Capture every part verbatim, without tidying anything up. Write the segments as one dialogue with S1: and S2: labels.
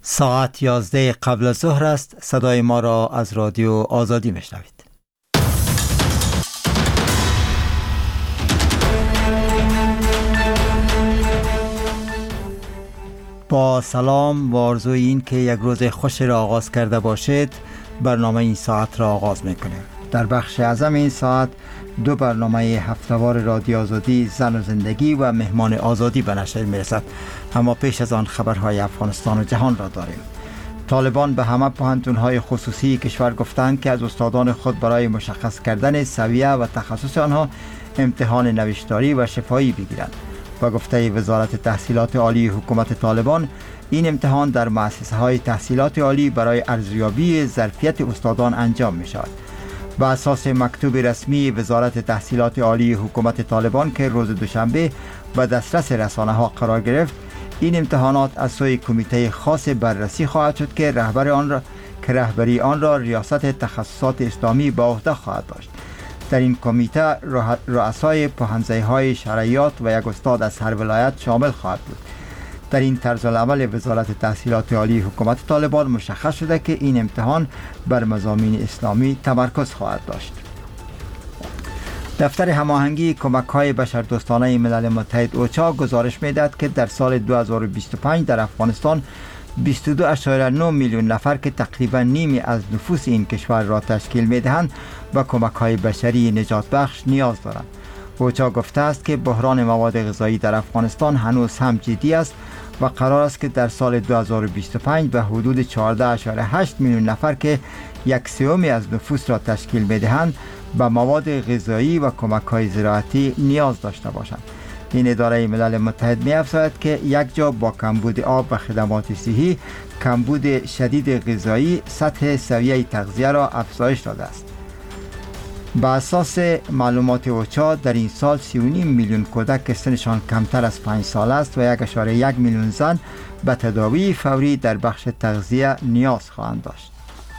S1: ساعت یازده قبل از ظهر است. صدای ما را از رادیو آزادی میشنوید. با سلام و آرزوی این که یک روز خوش را آغاز کرده باشید، برنامه این ساعت را آغاز میکنیم. در بخش اعظم این ساعت دو برنامه هفته‌وار رادیو آزادی، زن و زندگی و مهمان آزادی به نشر میرسد. اما پیش از آن خبرهای افغانستان و جهان را داریم. طالبان به همه پوهنتون‌های خصوصی کشور گفتند که از استادان خود برای مشخص کردن سویه و تخصص آنها امتحان نوشتاری و شفاهی بگیرند. با گفته وزارت تحصیلات عالی حکومت طالبان، این امتحان در مؤسسه‌های تحصیلات عالی برای ارزیابی ظرفیت استادان انجام می شود. بر اساس مکتوب رسمی وزارت تحصیلات عالی حکومت طالبان که روز دوشنبه به دسترس رسانه‌ها قرار گرفت، این امتحانات از سوی کمیته خاص بررسی خواهد شد که رهبر آن را که رهبری آن را ریاست تخصصات اسلامی به عهده خواهد داشت. در این کمیته رؤسای پوهنځی‌های شرعیات و یک استاد از هر ولایت شامل خواهد بود. در این طرز العمل وزارت تحصیلات عالی حکومت طالبان مشخص شده که این امتحان بر مضامین اسلامی تمرکز خواهد داشت. دفتر هماهنگی کمک‌های بشردوستانه ملل متحد اوچا گزارش می‌دهد که در سال دو هزار و بیست و پنج در افغانستان بیست و دو ممیز نه میلیون نفر که تقریبا نیمی از نفوس این کشور را تشکیل می‌دهند و کمک‌های بشری نجات بخش نیاز دارند. اوچا گفته است که بحران مواد غذایی در افغانستان هنوز هم جدی است و قرار است که در سال دو هزار و بیست و پنج به حدود چهارده ممیز هشت میلیون نفر که یک سومی از نفوس را تشکیل می‌دهند به مواد غذایی و کمک‌های زراعتی نیاز داشته باشند. این اداره ملل متحد می‌افزاید که یک جا با کمبود آب و خدمات صحی، کمبود شدید غذایی سطح سویه تغذیه را افزایش داده است. با اساس معلومات اوچا در این سال سی و نیم میلیون کودک که سنشان کمتر از پنج سال است و یک ممیز یک میلیون زن به تداوی فوری در بخش تغذیه نیاز خواهند داشت.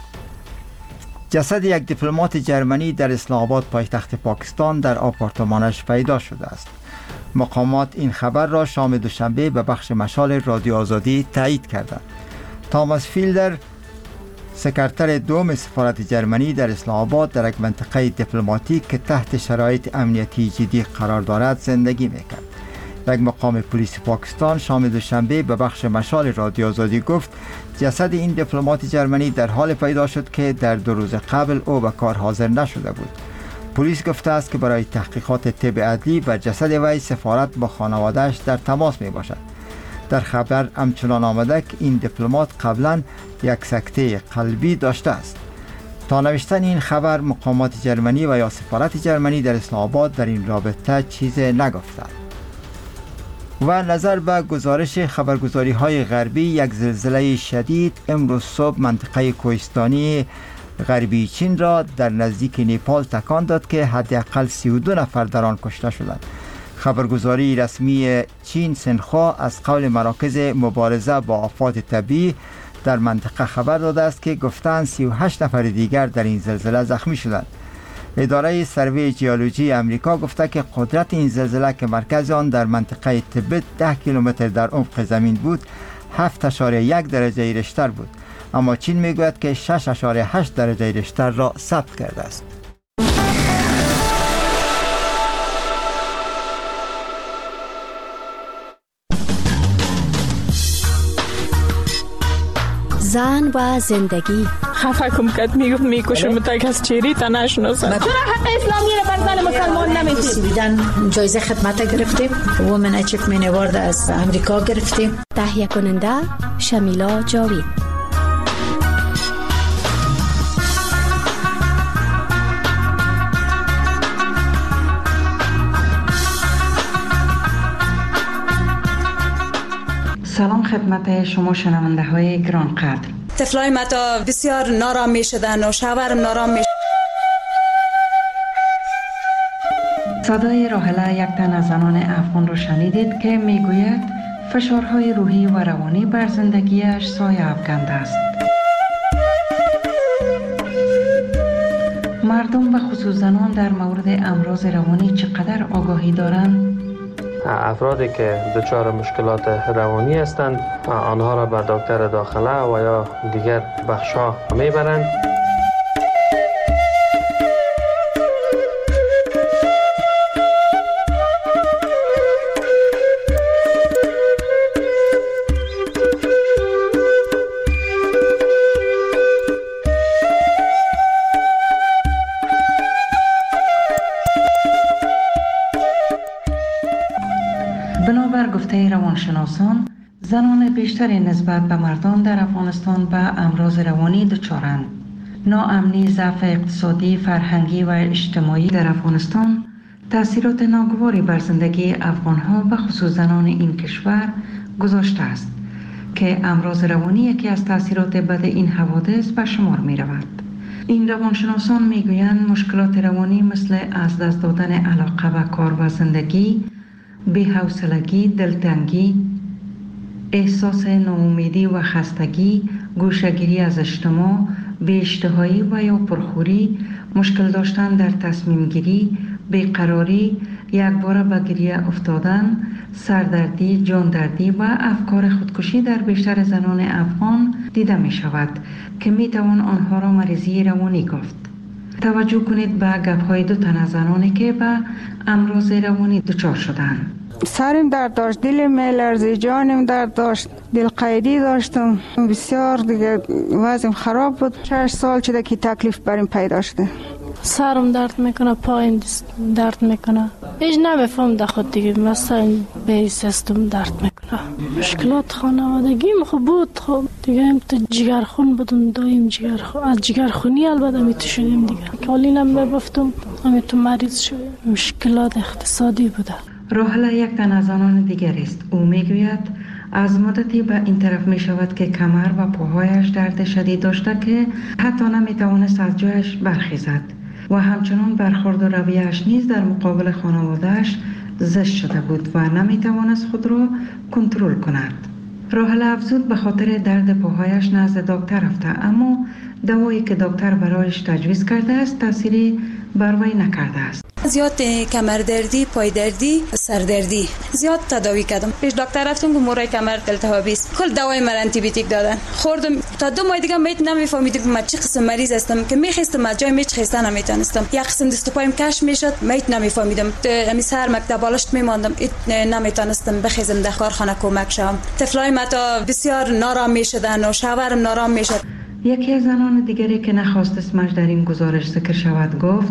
S1: جسد یک دیپلمات جرمنی در اسلام آباد پایتخت پاکستان در آپارتمانش پیدا شده است. مقامات این خبر را شام دوشنبه به بخش مشال رادیو آزادی تایید کردند. تاماس فیلدر، سکرتر دوم سفارت جرمنی در اسلام آباد، در یک منطقه دیپلماتیک که تحت شرایط امنیتی جدی قرار دارد زندگی میکرد. یک مقام پلیس پاکستان شام دوشنبه به بخش مشال رادیو آزادی گفت جسد این دیپلمات جرمنی در حال پیدا شد که در دو روز قبل او به کار حاضر نشده بود. پلیس گفته است که برای تحقیقات طب عدلی بر جسد وی سفارت با خانواده‌اش در تماس می باشد. در خبر همچنان آمده که این دیپلمات قبلا یک سکته قلبی داشته است. تا نوشتن این خبر مقامات جرمنی و یا سفارت جرمنی در اسلام آباد در این رابطه چیز نگفتند. و نظر به گزارش خبرگزاری های غربی، یک زلزله شدید امروز صبح منطقه کوهستانی غربی چین را در نزدیک نیپال تکان داد که حداقل سی و دو نفر در آن کشته شدند. خبرگزاری رسمی چین سنخوا از قول مراکز مبارزه با آفات طبیعی در منطقه خبر داده است که گفتند سی و هشت نفر دیگر در این زلزله زخمی شدند. اداره سروی ژئولوژی امریکا گفته که قدرت این زلزله که مرکز آن در منطقه تبت ده کیلومتر در عمق زمین بود، هفت ممیز یک درجه ریشتر بود، اما چین میگوید که شش ممیز هشت درجه ریشتر را ثبت کرده است.
S2: زن و زندگی.
S3: خفه کم کد میگفت میکشم تا کس چیری تا نشناسم. چرا حق اسلامی را بر زن مسلمان نمیدید؟
S4: سویدن جایزه خدمت گرفتیم، وومن اچیومنت اوارد از امریکا گرفتیم.
S2: تهیه کننده شمیلا جاوید.
S5: سلام خدمت شما شنونده های گران قدر.
S6: طفلای ما تا بسیار نارام می شدن و شوهرم نارام می.
S5: صدای راحله یک تن از زنان افغان را شنیدید که می گوید فشارهای روحی و روانی بر زندگیش سایه افکنده است. مردم و خصوص زنان در مورد امراض روانی چقدر آگاهی دارند؟
S7: افرادی که دچار مشکلات روانی هستند آنها را به دکتر داخله و یا دیگر بخش‌ها میبرند.
S5: بنابر گفته روانشناسان، زنان بیشتری نسبت به مردان در افغانستان به امراض روانی دچارند. ناامنی، ضعف اقتصادی، فرهنگی و اجتماعی در افغانستان تأثیرات ناگواری بر زندگی افغانها و خصوص زنان این کشور گذاشته است که امراض روانی یکی از تأثیرات بد این حوادث به شمار می رود. این روانشناسان می گویند مشکلات روانی مثل از دست دادن علاقه به کار و زندگی، بی‌حوصلگی، دلتنگی، احساس ناامیدی و خستگی، گوشه‌گیری از اجتماع، بی‌اشتهایی و یا پرخوری، مشکل داشتن در تصمیم گیری، بیقراری، یکباره به گریه افتادن، سردردی، جاندردی و افکار خودکشی در بیشتر زنان افغان دیده می شود که می توان آنها را مریضی روانی گفت. توجه کنید به گپ‌های دو تن از زنانی که به امراض روانی دچار شدند.
S8: سرم درد داشت، دلم میلرزید، جانم درد داشت، دل قیدی داشتم، بسیار دیگه وضعم خراب بود. شش سال شده که تکلیف بریم پیدا شده.
S9: سرم درد میکنه، پایم درد میکنه، هیچ نمیفهم در خود دیگه، مثلا به سیستم درد میکنه. مشکلات خانوادگیم خوب بود، خب دیگه هم تو جگرخون بودم، دایم جگرخون، از جگرخونی البته میتو شدیم دیگه، کالینم میبفتم همه تو مریض شدیم. مشکلات اقتصادی بوده.
S5: راحله یک تن از آنان دیگر است. او میگوید از مدتی به این طرف می شود که کمر و پاهایش درد شدید داشته که حتی نمی توانست از جایش برخیزد و همچنان برخورد و رویه‌اش نیز در مقابل خانواده‌اش زشت شده بود و نمی توانست خود را کنترل کند. راحله افزود به خاطر درد پاهایش نزد دکتر رفته، اما دوایی که دکتر برایش تجویز کرده است تأثیری بر وی نکرده است.
S6: زیاد کمر دردی، پای دردی، سر دردی زیاد تداوی کردم. پیش دکتر رفتم که مورای کمر التهابی است. کل دوای من آنتی بیوتیک دادن. خوردم تا دو ماه دیگه میت نمیفهمیدم من چه قسم مریض هستم که میخواستم از جای میچ خستن نمیتونستم. یک قسم دست و پایم کش میشد، میت نمیفهمیدم. همین سر مکتب بالشت میماندم، نمیتونستم بخیزم در کارخانه کمک شم. طفلای ما تا بسیار نارام میشدن و شوهرم نارام میشد.
S5: یکی از زنان دیگری که نخواست اسمش در این گزارش ذکر شود گفت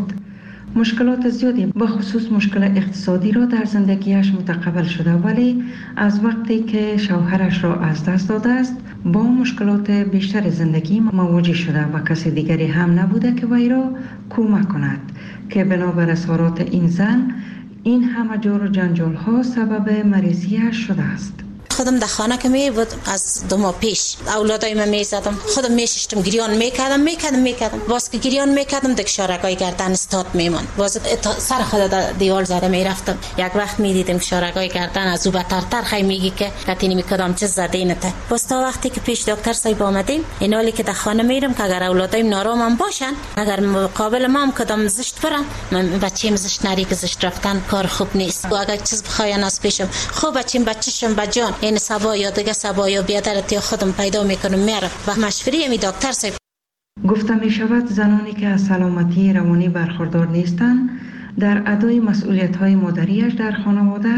S5: مشکلات زیادی به خصوص مشکل اقتصادی را در زندگیش متقبل شده، ولی از وقتی که شوهرش را از دست داده است با مشکلات بیشتر زندگی مواجه شده و کسی دیگری هم نبوده که وی را کمک کند که بنابر اظهارات این زن این همه جور و جنجال ها سبب مریضیش شده است.
S10: خودم در خانه که می بود از دو ماه پیش اولادای من می زدم، خودم می ششتم، گریان میکردم میکردم میکردم باز که گریان میکردم دک شارگای گردن استاد میمون، باز سر خود دیوال زده میرفتم. یک وقت میدیدم که شارگای گردن از او بترتر خی میگی که کتینی میکردم چه زده اینته. باز تا وقتی که پیش دکتر صاحب آمدیم این حالی که در خانه میرم که اگر اولادایم نارام باشن، اگر مقابل ما هم کدام زشت برن، من بچه‌م زشت نری که زشت رفتن کار خوب نیست و اگر چیز بخواین از پیشم خوب بچه‌م بچه‌شم بجان این سبا یا دیگه سبا یا بیادرت یا خودم پیدا میکنم میرم و مشوری می دکتر صاحب.
S5: گفته می شود زنانی که از سلامتی روانی برخوردار نیستند در ادای مسئولیت های مادریش در خانواده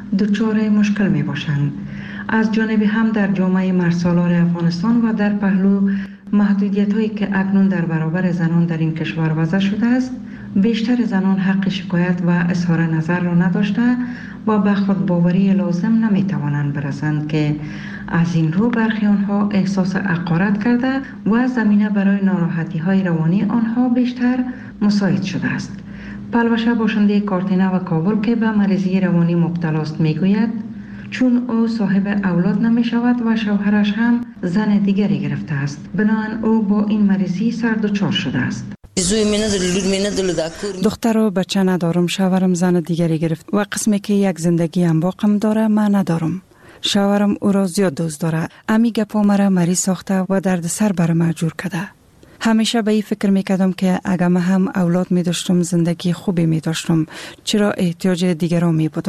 S5: دچار مشکل می باشند. از جانب هم در جامعه مرسالار افغانستان و در پهلو محدودیت هایی که اکنون در برابر زنان در این کشور وضع شده است، بیشتر زنان حق شکایت و اظهار نظر را نداشته و به خود باوری لازم نمی توانند برسند که از این رو برخی آنها احساس حقارت کرده و زمینه برای ناراحتی های روانی آنها بیشتر مساعد شده است. پلوشه باشنده کارتینه و کابل که به مریضی روانی مبتلا است میگوید چون او صاحب اولاد نمی شود و شوهرش هم زن دیگری گرفته است، بنابراین او با این مریضی سر دچار شده است.
S8: دختر و بچه ندارم، شوهرم زن دیگری گرفت و قسمی که یک زندگی هم باقم داره من ندارم. شوهرم او را زیاد دوست داره، امی گپا مرا مریض ساخته و درد سر بر ما جور کرده. همیشه به این فکر میکردم که اگر من هم اولاد می داشتم زندگی خوبی می داشتم، چرا احتیاج دیگران می بودم.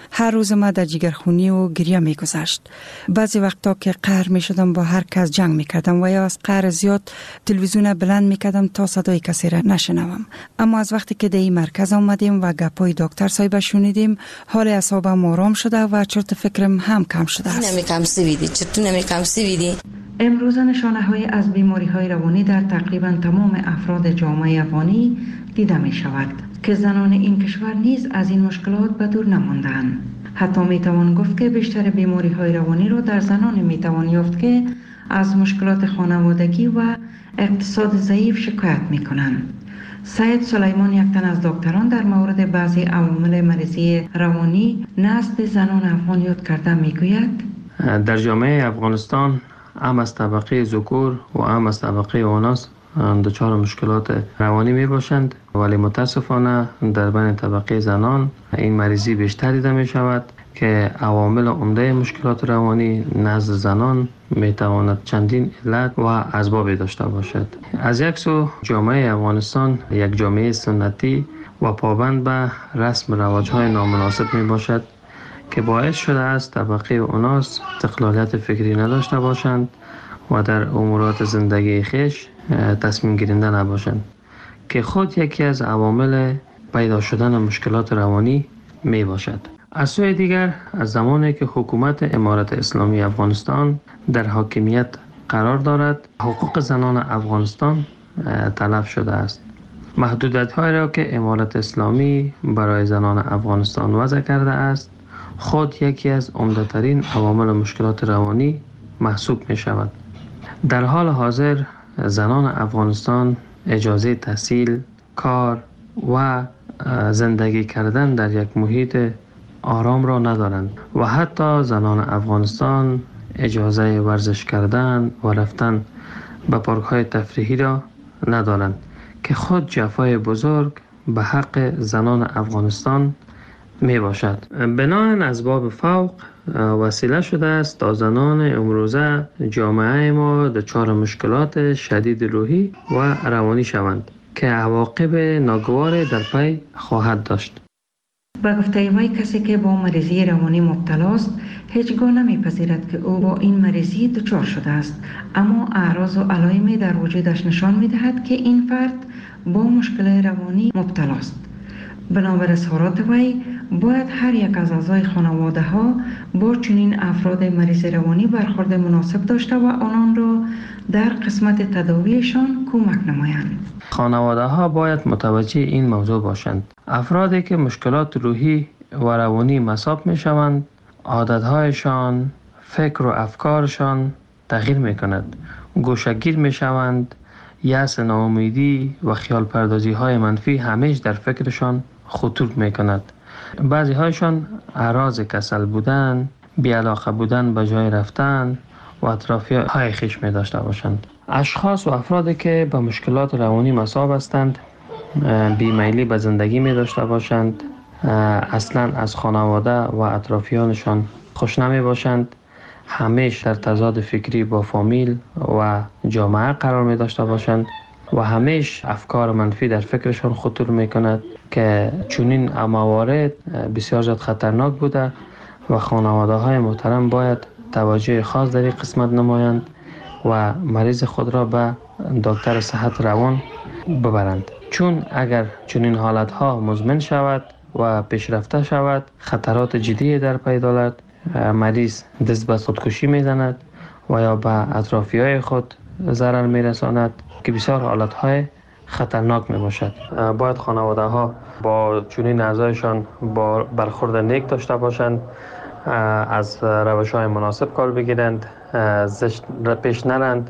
S8: هر روز ما در جگرخونی و گریه می گذشت. بعضی وقتا که قهر می شدم با هر کس جنگ می کردم و یا از قهر زیاد تلویزیون بلند می کردم تا صدای کسی را نشنوم. اما از وقتی که در این مرکز آمدیم و گپای دکتر صاحب شنیدیم، حال اعصابم آرام شده و چرت فکرم هم کم شده است.
S10: نمی کم سویدی چطور نمی کم سویدی.
S5: امروزه نشانه های از بیماری های روانی در تقریبا تمام افراد جامعه افغانی دیده می شود که زنان این کشور نیز از این مشکلات به دور نماندند. حتی می توان گفت که بیشتر بیماری های روانی را در زنان می توان یافت که از مشکلات خانوادگی و اقتصاد ضعیف شکایت می کنند. سید سلیمان، یک تن از دکتران، در مورد بعضی عوامل مریضی روانی نزد زنان افغان یاد کرده می گوید
S7: در جامعه افغانستان هم از طبقه ذکور و هم از طبقه اناث دچار مشکلات روانی می باشند، ولی متاسفانه در بین طبقه زنان این مریضی بیشتر دیده می شود که عوامل عمده مشکلات روانی نزد زنان می تواند چندین علت و اسباب داشته باشد. از یک سو جامعه افغانستان یک جامعه سنتی و پابند به رسم رواج‌های نامناسب می باشد که باعث شده است طبقه اناث استقلالیت فکری نداشته باشند و در امورات زندگی خیش تصمیم گیرنده نباشند که خود یکی از عوامل پیدا شدن مشکلات روانی می باشد. از سوی دیگر از زمانی که حکومت امارت اسلامی افغانستان در حاکمیت قرار دارد، حقوق زنان افغانستان تلف شده است. محدودیت‌هایی را که امارت اسلامی برای زنان افغانستان وضع کرده است خود یکی از عمده‌ترین عوامل مشکلات روانی محسوب می شود. در حال حاضر زنان افغانستان اجازه تحصیل، کار و زندگی کردن در یک محیط آرام را ندارند و حتی زنان افغانستان اجازه ورزش کردن و رفتن به پارک‌های تفریحی را ندارند که خود جفای بزرگ به حق زنان افغانستان می باشد. بناهن اسباب فوق وسیله شده است تا زنان امروزه جامعه ما دچار مشکلات شدید روحی و روانی شوند که عواقب ناگوار در پی خواهد داشت.
S5: به گفته وی کسی که با مریضی روانی مبتلا است هیچگاه نمیپذیرد که او با این مریضی دچار شده است، اما اعراض و علائمی در وجودش نشان میدهد که این فرد با مشکل روانی مبتلا است. بنابر اظهارات وی باید هر یک از اعضای خانواده ها با چنین افراد مریض روانی برخورد مناسب داشته و آنان را در قسمت تداویشان کمک نمایند.
S7: خانواده ها باید متوجه این موضوع باشند. افرادی که مشکلات روحی و روانی مصاب می شوند، عادتهایشان، فکر و افکارشان تغییر می کند. گوشه‌گیر می شوند، یأس، ناامیدی و خیال پردازی های منفی همیشه در فکرشان خطور می کند. بعضی هایشان اعراض کسل بودن، بی‌علاقه بودن به جای رفتن و اطرافی های خیش می داشته باشند. اشخاص و افرادی که به مشکلات روانی مصاب هستند بیمیلی به زندگی می داشته باشند، اصلا از خانواده و اطرافیانشان خوش نمی باشند، همیشه در تضاد فکری با فامیل و جامعه قرار می داشته باشند و همیشه افکار منفی در فکرشان خطور می کند که چنین موارد بسیار زیاد خطرناک بوده و خانواده های محترم باید توجه خاص در این قسمت نمایند و مریض خود را به دکتر صحت روان ببرند، چون اگر چنین حالت ها مزمن شود و پیشرفته شود خطرات جدی در پی دارد. مریض دست به خودکشی میزند و یا به اطرافی های خود ضرر میرساند که بسیار حالت های خطرناک می باشد. باید خانواده ها با چنین اعضایشان با برخورد نیک داشته باشند، از روش های مناسب کار بگیرند، زشت پیش نرند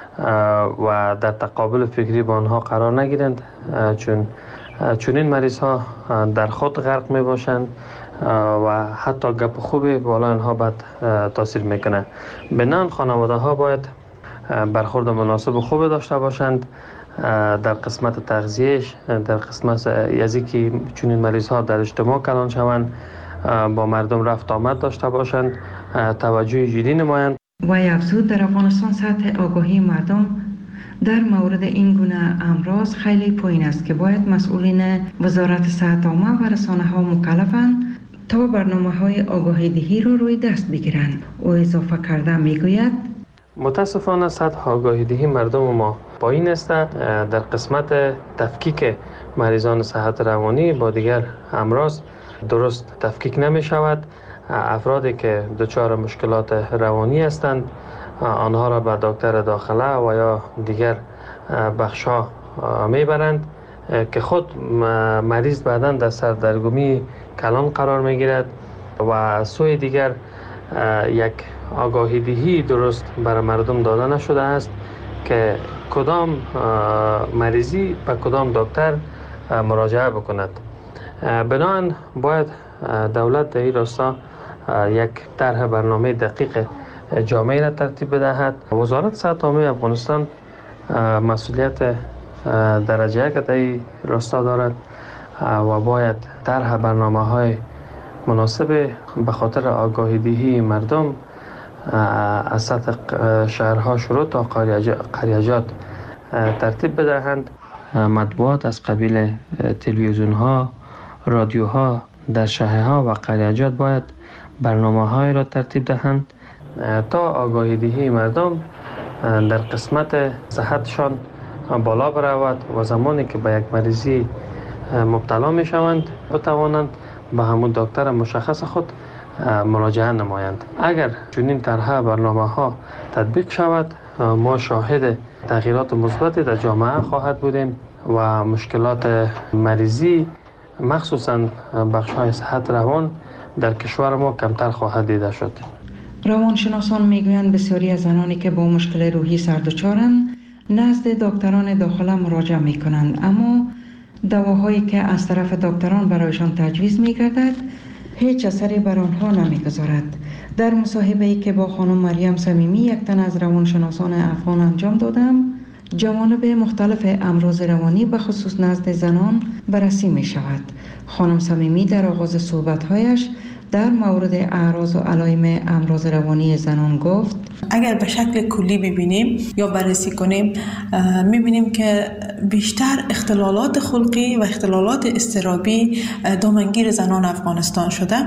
S7: و در تقابل فکری با آنها قرار نگیرند، چون چنین مریض ها در خود غرق می باشند و حتی گپ خوبی بالا آنها بد تاثیر میکنه. بنان خانواده ها باید برخورد مناسب و خوب داشته باشند در قسمت تغذیهش، در قسمت یزی که چنین مریض ها در اجتماع کلان شوند، با مردم رفت آمد داشته باشند، توجه جدی نمایند.
S5: و افزود در افغانستان سطح آگاهی مردم در مورد این گونه امراض خیلی پایین است که باید مسئولین وزارت صحت عامه و رسانه ها مکلفند تا برنامه های آگاهی دهی را روی دست بگیرند. او اضافه کرده می گوید
S7: متاسفانه سطح آگاهی دهی مردم ما پایین است. در قسمت تفکیک مریضان صحت روانی با دیگر امراض درست تفکیک نمی شود. افرادی که دچار مشکلات روانی هستند آنها را به دکتر داخله و یا دیگر بخش‌ها میبرند که خود مریض بعداً در سردرگمی کلان قرار میگیرد و سوی دیگر یک آگاهی دهی درست برای مردم داده نشده است که کدام مریضی به کدام دکتر مراجعه بکند. بنابراین باید دولت در این راستا یک طرح برنامه دقیق جامعی را ترتیب بدهد. وزارت صحت عامه افغانستان مسئولیت درجه یک در این راستا دارد و باید طرح برنامه‌های مناسب به خاطر آگاهی دهی مردم از سطح شهرها شروع تا قریجات ترتیب بدهند. مطبوعات از قبیل تلویزیون‌ها، رادیوها در شهرها و قریجات باید برنامه‌های را ترتیب دهند تا آگاهی دهی مردم در قسمت صحتشان بالا برود و زمانی که به یک مریضی مبتلا می شوند بتوانند به همون دکتر مشخص خود مراجعه نمایند. اگر چنین طرح برنامه‌ها تطبیق شود ما شاهد تغییرات مثبتی در جامعه خواهد بودیم و مشکلات مریضی مخصوصاً بخش‌های صحت روان در کشور ما کمتر خواهد دیده شد.
S5: روانشناسان میگویند بسیاری از زنانی که با مشکل روحی سردچارند نزد دکتران داخله مراجعه میکنند، اما دواهایی که از طرف دکتران برایشان تجویز میگردد هیچ اثری بر آنها نمیگذارد. در مصاحبه‌ای که با خانم مریم صمیمی یک تن از روانشناسان افغان انجام دادم، جوانب مختلف امراض روانی به خصوص نزد زنان بررسی می شود. خانم صمیمی در آغاز صحبت‌هایش در مورد اعراض و علائم امراض روانی زنان گفت:
S11: اگر به شکل کلی ببینیم یا بررسی کنیم می‌بینیم که بیشتر اختلالات خلقی و اختلالات اضطرابی دامنگیر زنان افغانستان شده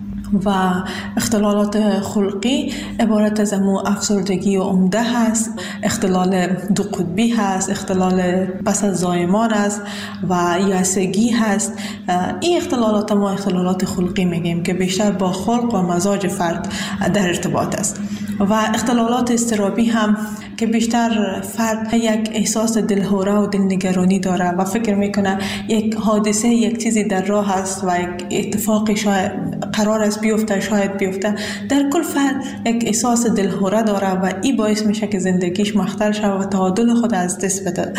S11: و اختلالات خلقی عبارت از امو افسردگی و عمده هست، اختلال دو قطبی هست، اختلال پس از زایمان است و یأسگی هست. این اختلالات ما اختلالات خلقی میگیم که بیشتر با خلق و مزاج فرد در ارتباط است. و اختلالات اضطرابی هم که بیشتر فرد یک احساس دلهوره و دلنگرانی داره و فکر میکنه یک حادثه یک چیزی در راه است و یک اتفاقی شاید قرار است بیفته، شاید بیفته. در کل فرد یک احساس دلهوره داره و این باعث میشه که زندگیش مختل شود و تعادل خود از دست بده.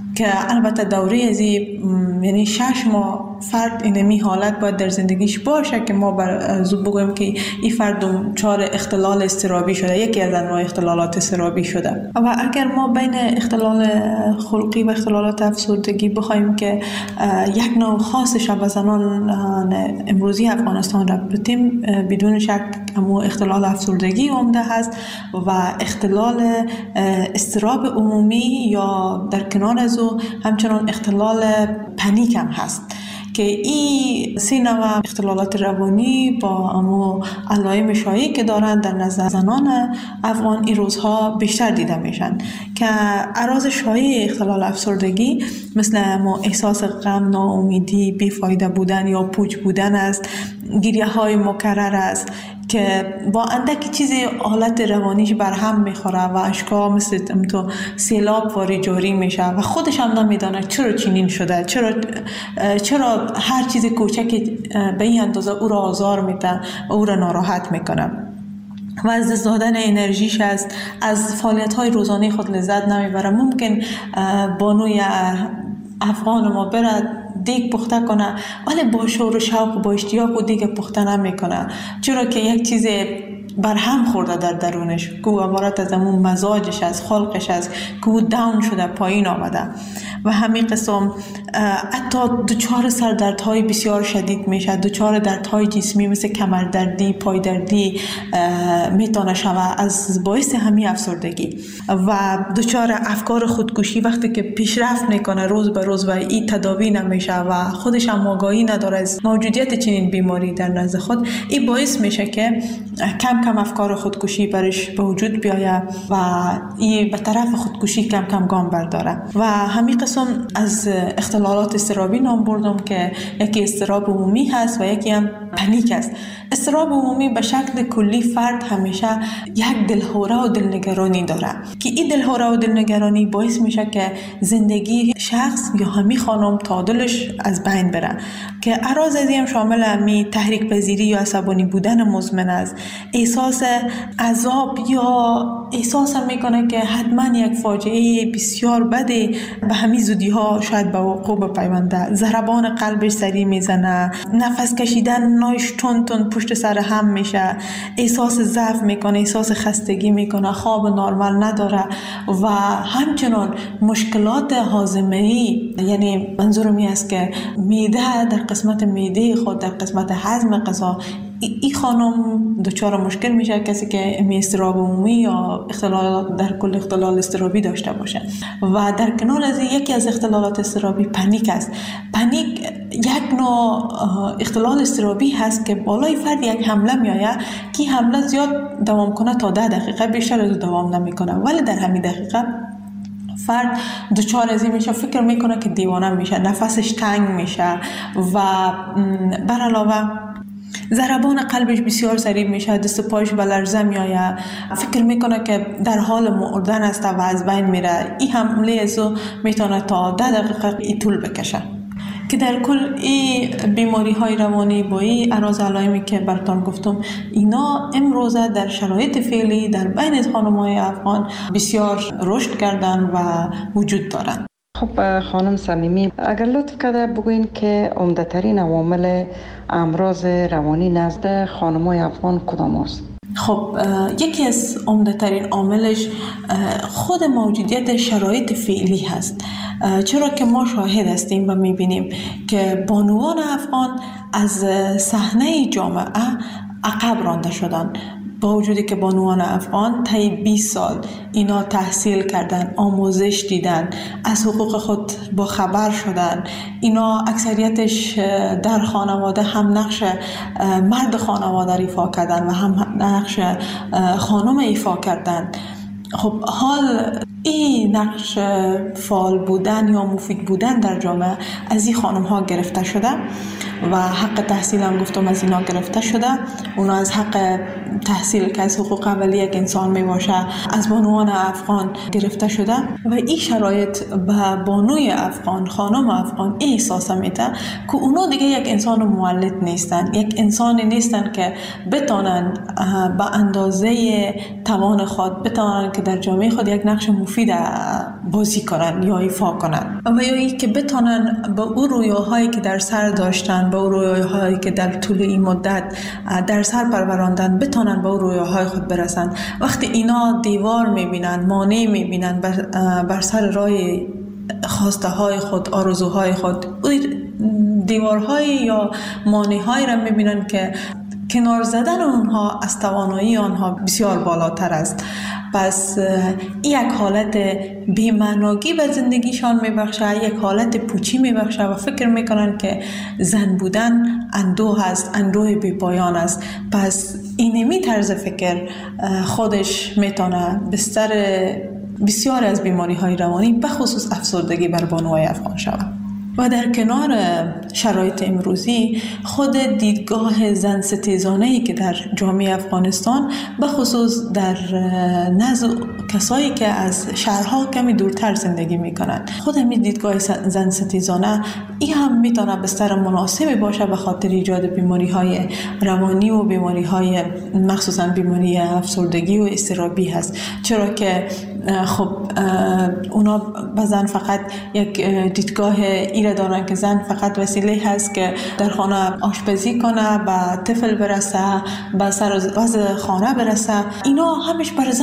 S11: که البته دوره از یعنی شش ماه فرد اینمی حالت باید در زندگیش باشه که ما بر زود بگویم که این فرد دچار اختلال اضطرابی شده، یکی از انواع اختلالات اضطرابی شده. و اگر ما بین اختلال خلقی و اختلالات افسردگی بخوایم که یک نوع خاصش به زنان امروزی افغانستان ربطیم، بدون شک امو اختلال افسردگی عمده هست و اختلال اضطراب عمومی یا در کنار از او همچنان اختلال پنیک هم هست که این سه نوع اختلالات روانی با امو علائم شایعی که دارند در نظر زنان افغان این روزها بیشتر دیده میشن که اعراض شایع اختلال افسردگی مثل امو احساس غم، ناامیدی، بیفایده بودن یا پوچ بودن است، گریه های مکرر است که با اندکی چیزی حالت روانیش برهم میخوره و اشکا مثل تو سیلاب واری جاری میشه و خودش هم نمیدانه چرا چنین شده، چرا چرا هر چیز کوچکی به این اندازه او را آزار میده و او را ناراحت میکنه و از دست دادن انرژیش است، از فعالیت های روزانه خود لذت نمیبره. ممکن بانوی افغان ما برد دیگ پخته کنه ولی با شور و شوق و با اشتیاق و دیگ پخته نمیکنه، چرا که یک چیز برهم خورده در درونش که عبارت از همون مزاجش از خلقش است که او داون شده، پایین آمده و همین قسم حتی دچار سردردهای بسیار شدید میشه، دچار دردهای جسمی مثل کمردردی، پایدردی میتونه شوه از باعث همین افسردگی و دچار افکار خودکشی وقتی که پیشرفت میکنه روز به روز و این تداوی نمیشه و خودش هم آگاهی نداره از موجودیت چنین بیماری در نزد خود، این باعث میشه که کم کم افکار خودکشی برش به وجود بیاید و این به طرف خودکشی کم کم گام برداره. و همین قسم از اختلالات اضطرابی نام بردم که یکی اضطراب عمومی هست و یکی هم پنیک است. اضطراب عمومی به شکل کلی فرد همیشه یک دلهوره و دلنگرانی داره که این دلهوره و دلنگرانی باعث میشه که زندگی شخص یا همی خانم تا دلش از بین بره که اعراض از این شامل همی تحریک پذیری یا عصبانی بودن مزمن است، احساس عذاب یا احساس هم میکنه که حتما یک فاجعه بسیار بده به همین زودی ها شاید به وقوع بپیونده، ضربان قلبش سریع میزنه، نفس کشیدن نایش تون تون پشت سر هم میشه، احساس ضعف میکنه، احساس خستگی میکنه، خواب نرمال نداره و همچنان مشکلات هاضمه‌ای، یعنی منظورم این است که معده در قسمت معده خود در قسمت هضم غذا این خانم دچار مشکل میشه، کسی که اضطراب عمومی یا اختلالات در کل اختلال اضطرابی داشته باشه. و در کنار از یکی از اختلالات اضطرابی پنیک است. پنیک یک نوع اختلال اضطرابی هست که بالای فرد یک حمله میآید که حمله زیاد دوام کنه تا ده دقیقه، بیشتر از دوام نمیکنه، ولی در همین دقیقه فرد دچار از این میشه، فکر میکنه که دیوانه میشه، نفسش تنگ میشه و بر علاوه ضربان قلبش بسیار سریع میشه، دست پایش به لرزه میآید، فکر میکنه که در حال مردن است و از بین میره. این حمله ازو میتونه تا ده دقیقه ای طول بکشه که در کل این بیماری های روانی با این اعراض علائمی که براتون گفتم اینا امروزه در شرایط فعلی در بین خانم‌های افغان بسیار رشد کردن و وجود دارن.
S5: خب خانم صمیمی، اگر لطف کرده بگوین که عمده ترین عوامل امراض روانی نزد خانم‌های افغان کدام است؟
S11: خب یکی از عمده ترین عاملش خود موجودیت شرایط فعلی هست، چرا که ما شاهد هستیم و میبینیم که بانوان افغان از صحنه جامعه عقب رانده شدن، با وجودی که بانوان افغان طی بیست سال اینا تحصیل کردن، آموزش دیدن، از حقوق خود با خبر شدن، اینا اکثریتش در خانواده هم نقش مرد خانواده ایفا کردن و هم نقش خانم ایفا کردن. خب حال این نقش فعال بودن یا مفید بودن در جامعه از این خانم ها گرفته شده و حق تحصیل هم گفتم از اینا گرفته شده. اونا از حق تحصیل که از حقوق اولیه یک انسان می باشه از بانوان افغان گرفته شده و این شرایط به بانوی افغان، خانم افغان احساس میده که اونا دیگه یک انسان مولد نیستن، یک انسانی نیستن که بتونن به اندازه توان خود بتونن که در جامعه خود یک نقش مفید بازی کنن یا ایفا کنن و یا ای که بتونن به اون رویاهایی که در سر داشتن، به اون رویاهایی که در طول این مدت در سر پروراندن بتونن به اون رویاهای خود برسن. وقتی اینا دیوار میبینن، مانع میبینن بر, بر سر راه خواسته های خود، آرزوهای خود، دیوارهای یا مانع‌هایی را میبینن که کنار زدن اونها از توانایی آنها بسیار بالاتر است. پس یک حالت بی‌معنایی به زندگیشان میبخشه، یک حالت پوچی میبخشه و فکر میکنن که زن بودن اندوه است، اندوه بی پایان است. پس اینمی طرز فکر خودش میتونه بستر بسیار از بیماری های روانی به خصوص افسردگی بر بانوهای افغان شود. و در کنار شرایط امروزی خود دیدگاه زن ستیزانه‌ای که در جامعه افغانستان به خصوص در نزد کسایی که از شهرها کمی دورتر زندگی میکنن، خود همین دیدگاه زن ستیزانه این هم میتونه بستر مناسبی باشه به خاطر ایجاد بیماری های روانی و بیماری های مخصوصا بیماری افسردگی و اضطرابی هست، چرا که خب اونا به زن فقط یک دیدگاه ایره دارن که زن فقط وسیله هست که در خانه آشپزی کنه، به طفل برسه، به سر و وضع خانه برسه. اینا همش بر زن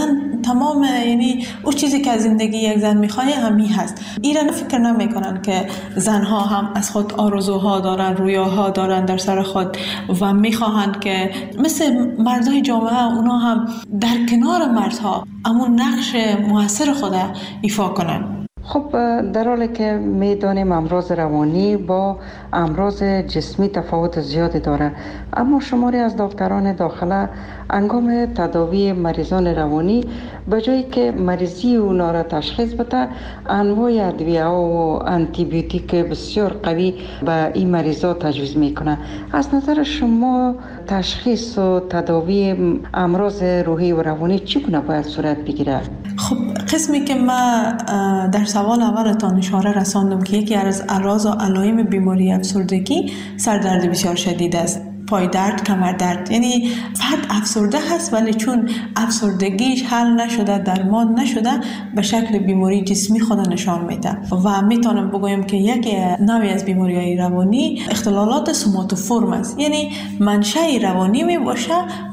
S11: تمام یعنی اون چیزی که از زندگی یک زن میخواد همین هست. ایران فکر نمیکنن که زنها هم از خود آرزوها دارن، رویاها دارن در سر خود و میخواهند که مثل مردای جامعه اونا هم در کنار مردها امون نقش موثر خود ایفا کنن.
S5: خب در حالی که میدانیم امراض روانی با امراض جسمی تفاوت زیادی داره، اما شماری از دکتران داخله انگام تداوی مریضان روانی به جایی که مریضی اونا را تشخیص بده، انواع ادویه و آنتی بیوتیک بسیار قوی به این مریضا تجویز میکنه. از نظر شما تشخیص و تداوی امراض روحی و روانی چگونه باید صورت بگیره؟
S11: خب قسمی که ما در سوال اولتان اشاره رساندم که یکی از اعراض و علائم بیماری افسردگی سردرد بسیار شدید است، پای درد، کمر درد. یعنی فرد افسرده هست ولی چون افسردگیش حل نشده، درمان نشده، به شکل بیماری جسمی خود نشان میده. و میتونم بگویم که یک نوعی از بیماری‌های روانی اختلالات سوماتوفورم است، یعنی منشأ روانی می باشه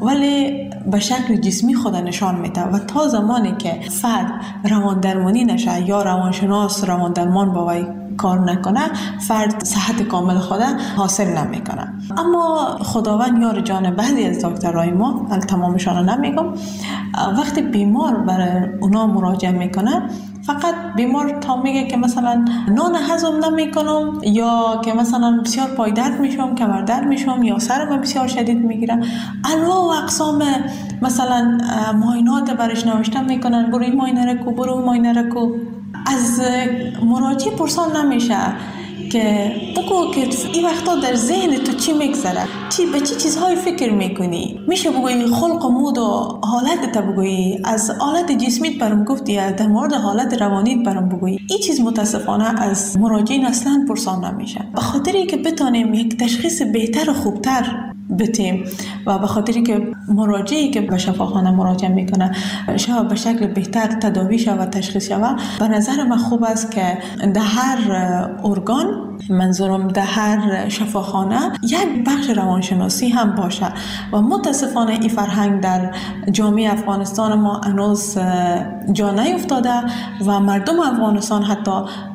S11: ولی به شکل جسمی خود نشان میده و تا زمانی که فرد روان درمانی نشه یا روانشناس روان درمان با وی کار نکنه، فرد صحت کامل خود حاصل نمیکنه. اما خداوند یار جان بعضی از دکترای ما، تمامشان نمیگم، وقتی بیمار برای اونا مراجعه میکنه، فقط بیمار تا میگه که مثلا نان هضم نمیکنم یا که مثلا بسیار پای درد میشم، کمر درد میشم یا سرم بسیار شدید میگیره، انواع و اقسام مثلا معاینات برش نوشته میکنن، برو این معاینه رو کو، برو اون معاینه رو کو. از مراجع پرسان نمیشه که بگو که این وقتا در ذهن تو چی میگذره، چی به چی چیزهای فکر میکنی. میشه بگویی خلق و مود و حالت تا بگویی، از حالت جسمیت برام گفتی، در مورد حالت روانیت برام بگویی. این چیز متاسفانه از مراجعین اصلا پرسان نمیشه، به خاطری که بتونیم یک تشخیص بهتر و خوبتر بتیم و به خاطری که مراجعی که به شفاخانه مراجعه میکنه شاید به شکل بهتر تداوی شود و تشخیص شود. به نظر من خوب است که در هر ارگان، منظورم در هر شفاخانه، یک بخش روانشناسی هم باشه و متاسفانه این فرهنگ در جامعه افغانستان ما هنوز جا نیفتاده و مردم افغانستان حتی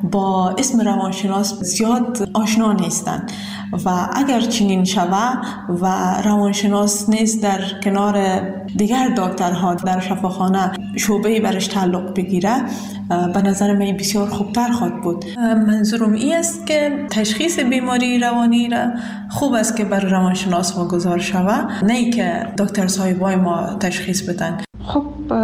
S11: با اسم روانشناس زیاد آشنا نیستند و اگر چنین شود و روانشناس نیز در کنار دیگر دکترها در شفاخانه شعبه‌ای برش تعلق بگیره، به نظر من بسیار خوبتر خواهد بود. منظورم این است که تشخیص بیماری روانی را خوب است که بر روانشناس واگذار شود، نه ای که دکتر صاحبای ما تشخیص بدن.
S5: خب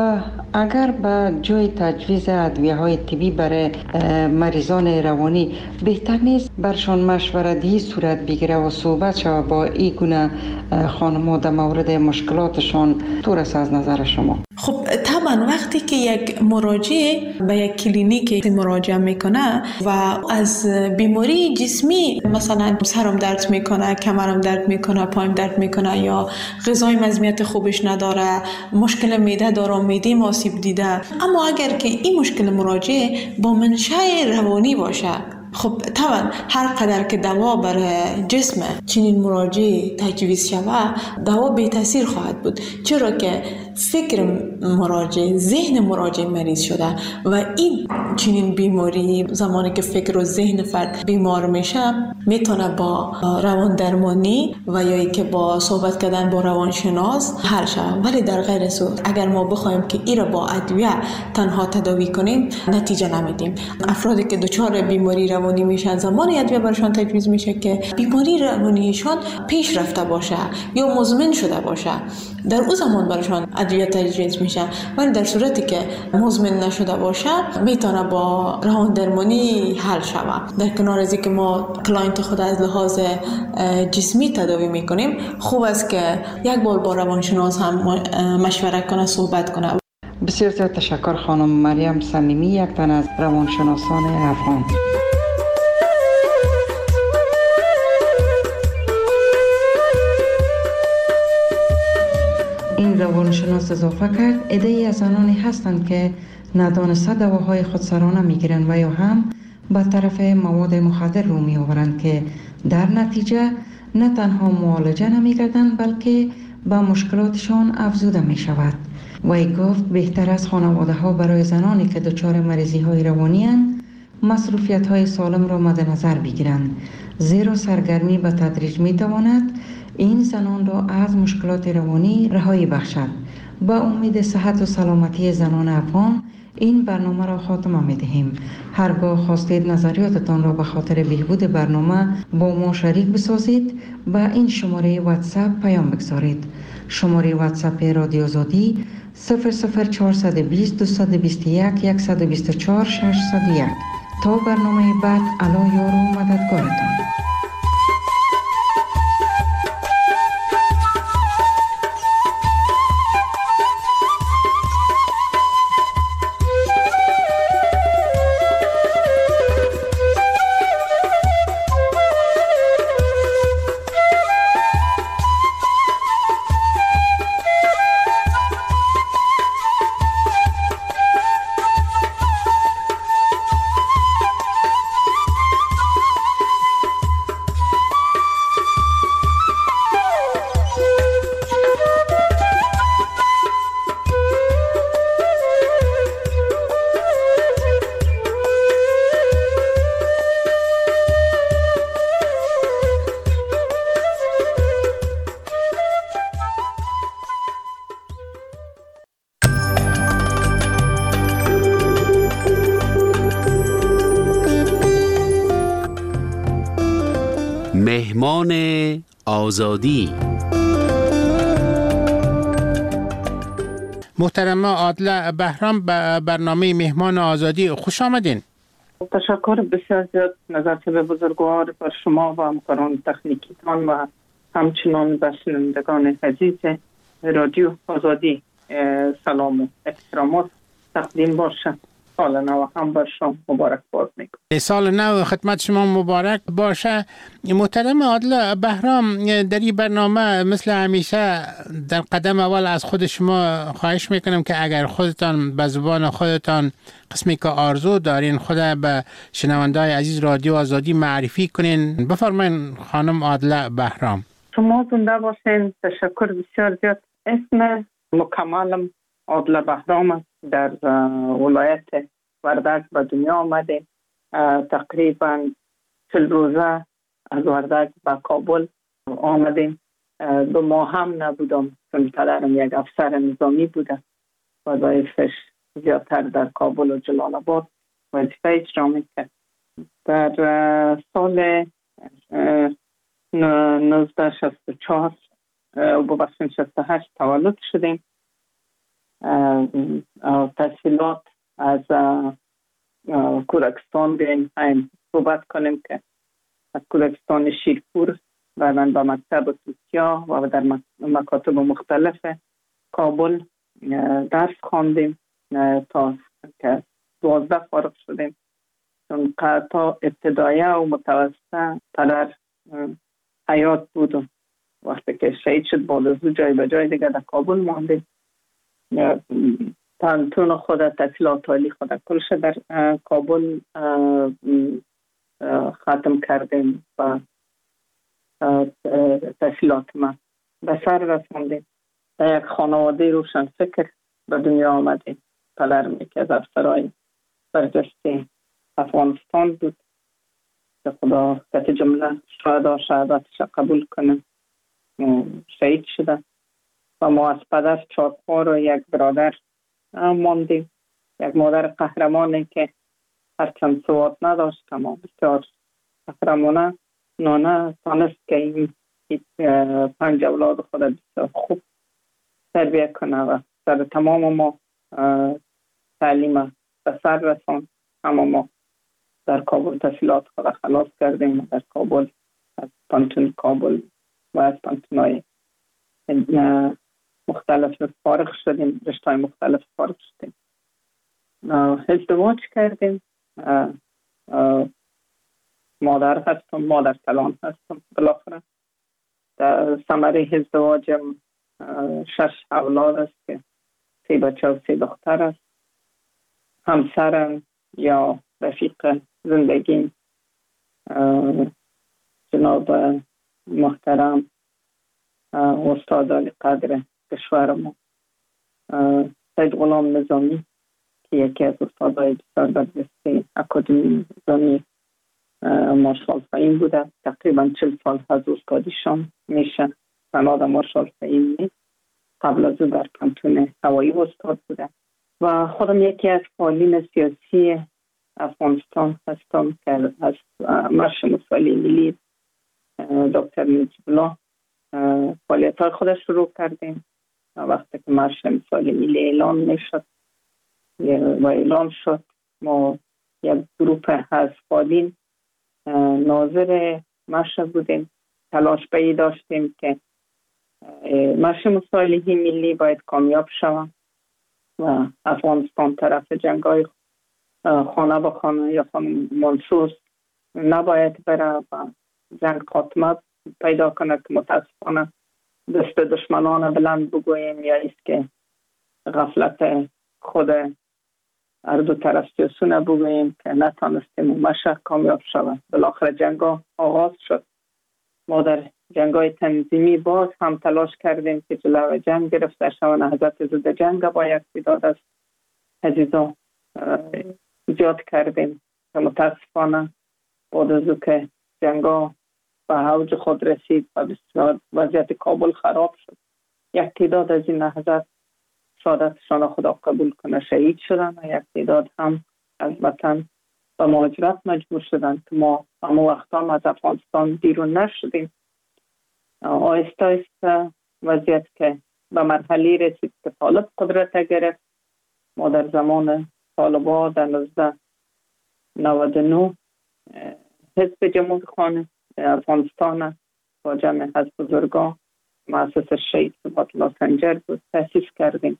S5: اگر به جای تجویز ادویه‌های طبی برای مریضان روانی بهتر نیست برشان مشورت دهی صورت بگیره و صحبت شود با این گونه خانم‌ها در مورد مشکلاتشان؟ طور است از نظر شما؟
S11: خب طبعا وقتی که یک مراجع به یک کلینیک مراجعه میکنه و از بیماری جسمی، مثلا سرم درد میکنه، کمرم درد میکنه، پایم درد میکنه یا غذای مزمیت خوبش نداره، مشکل معده داره، معده آسیب دیده، اما اگر که این مشکل مراجع با منشأ روانی باشه، خب طبعا هر قدر که دوا برای جسم چنین مراجع تجویز شود، دوا بی تاثیر خواهد بود، چرا که فکر مراجع، ذهن مراجع مریض شده و این چنین بیماری زمانی که فکر و ذهن فرد بیمار میشه میتونه با روان درمانی و یا ای که با صحبت کردن با روانشناس حل شود. ولی در غیر صورت اگر ما بخوایم که این را با ادویه تنها تداوی کنیم نتیجه نمیدیم. افرادی که دچار بیماری روانی میشن زمانی ادویه برشان تجویز میشه که بیماری روانیشان پیش رفته باشه یا مزمن شده باشه، در اون زمان برشان ادویه تجویز میشه. ولی در صورتی که مزمن نشده باشه میتونه با روان درمانی حل شود. در کنار از اینکه ما کلاینت خود از لحاظ جسمی تداوی میکنیم، خوب است که یک بار با روانشناس هم مشوره کنه، صحبت کنه.
S5: بسیار زیاد تشکر خانم مریم صمیمی، یک تن از روانشناسان افغان. این روانشناس اضافه کرد عده‌ای از آنانی هستند که ندانسته دواهای خودسرانه میگیرند و یا هم به طرف مواد مخدر رو می آورند که در نتیجه نه تنها معالجه نمی گردند بلکه به مشکلاتشان افزوده می شود. وی گفت بهتر است خانواده ها برای زنانی که دچار مریضی های روانی اند مصروفیت های سالم را مد نظر بگیرند، زیرا سرگرمی به تدریج می تواند این زنان را از مشکلات روانی رهایی بخشد. با امید صحت و سلامتی زنان افغان این برنامه را خاتمه می دهیم. هرگاه خواستید نظریاتتان را به خاطر بهبود برنامه با ما شریک بسازید به این شماره واتساپ پیام بگذارید. شماره واتساپ رادیو آزادی صفر صفر چهارصد و بیست دویست و بیست و یک صد و بیست و چهار ششصد و یک. تا برنامه بعد، الله یار و مددگارتان.
S12: مهمان آزادی.
S13: محترمه عادله بهرام به برنامه مهمان آزادی خوش آمدین.
S14: تشکر بسیار زیاد نظرت به بزرگوار بر شما و همکاران تکنیکیتان و همچنان به شنوندگان عزیز رادیو آزادی سلام و احترامات تقدیم باشه. سال نو هم بر شما مبارک باد میکنم.
S13: سال نو خدمت شما مبارک باشه. محترم عادله بهرام، در این برنامه مثل همیشه در قدم اول از خود شما خواهش میکنم که اگر خودتان به زبان خودتان قسمی که آرزو دارین خود به شنونده‌های عزیز رادیو آزادی معرفی کنین. بفرمایین خانم عادله بهرام.
S14: شما زنده باشین. تشکر بسیار زیاد. اسم مکملم عادله بهرام است. در ولایت وردک به دنیا آمده. تقریبا چل روزه از وردک به کابل آمدیم. دو ماه هم نبودم چون پدرم یک افسر نظامی بوده. وظایفش زیادتر در کابل و جلال آباد وظیفه اجرا میکرد. در سال نوزده شصت و چهار و ببخشید شصت و هشت تولد شدیم. تحصیلات از کودکستان بیاییم هم صحبت کنیم که از کودکستان شیرپور بعداً به مکتب توتیا و در مکاتب مختلف کابل درس خواندیم تا که دوازده فارغ شدیم. چون تا ابتدایه و متوسطه پدر حیات بود. وقتی که شهید شد بعد از او جای به جای دیگه در کابل ماندیم. پانتون خود تحصیلات عالی خود کلش در کابل ختم کردیم و تحصیلات ما به سر رساندیم. در یک خانواده روشن فکر به دنیا آمدیم. پدرم یکی از افسرهای برجسته افغانستان بود که خدا کت جمله شهدا شهادتش قبول کنه شهید شده و ما از پدر چهار خواهر و یک برادر ماندیم. یک مادر قهرمانی که هرچند سواد نداشت اما بسیار قهرمانه نانه تانست که این پنج اولاد خود بسیار خوب تربیه کنه و سر تمام ما تعلیم به سر رساند. اما ما در کابل تحصیلات خود خلاص کردیم. در کابل از پانتون کابل و از پانتونای مختلف فارغ شدیم. رشته‌های مختلف فارغ شدیم. ازدواج کردیم. مادر هستم، مادر کلان هستم. بالاخره در ثمره ازدواجم شش اولاد است که سه بچه و سه دختر است. همسرم یا رفیق زندگیم جناب محترم استاد علی قدر کشورم سید غلام نظامی که یکی از استادای بسیار برجسته اکادمی نظامی مارشال فهیم بوده. تقریبا چل سال از استادیشان میشه. سناد مارشال فهیم نیست. قبل از او در پانتون هوایی استاد بوده و خودم یکی از فعالین سیاسی افغانستان هستم که از مرش مسائل ملی دکتر نجیب الله فعالیت های خودش شروع کردیم. وقتی که مرش مسائل ملی اعلان میشد و اعلان شد، ما یک گروه از فعالین ناظر مرش بودیم. تلاش به داشتیم که مرش مسائل ملی باید کامیاب شود و افغانستان طرف جنگای خانه به خانه یا خانه منصوص نباید بره و جنگ خاتمه پیدا کنه که متاسفانه دست دشمنان بلند بگوییم یا ایست که غفلت خود هر دو طرف سیاسونه بگوییم که نتانستیم مشه کامیاب شود. بالاخره جنگ آغاز شد. ما در جنگای تنظیمی باز هم تلاش کردیم که جلوی جنگ گرفته شود. نهضت ضد جنگ با یک تعداد از عزیزان ایجاد کردیم که متاسفانه بعد از او که جنگا به اوج خود رسید و بسیار وضعیت کابل خراب شد، یک تعداد از این نهضت شهادتشان خدا قبول کنه شهید شدن و یک تعداد هم از وطن و مهاجرت مجبور شدن که ما همه وقت هم از افغانستان بیرون نشدیم. آهسته آهسته وضعیت که به مرحله رسید که طالب قدرت گرفت. ما در زمان طالبان در نوزده نود و نه حزب جمهوری خانه افغانستان با جمع از بزرگان مؤسس شهید صبات الله سنجر بود تأسیس کردیم.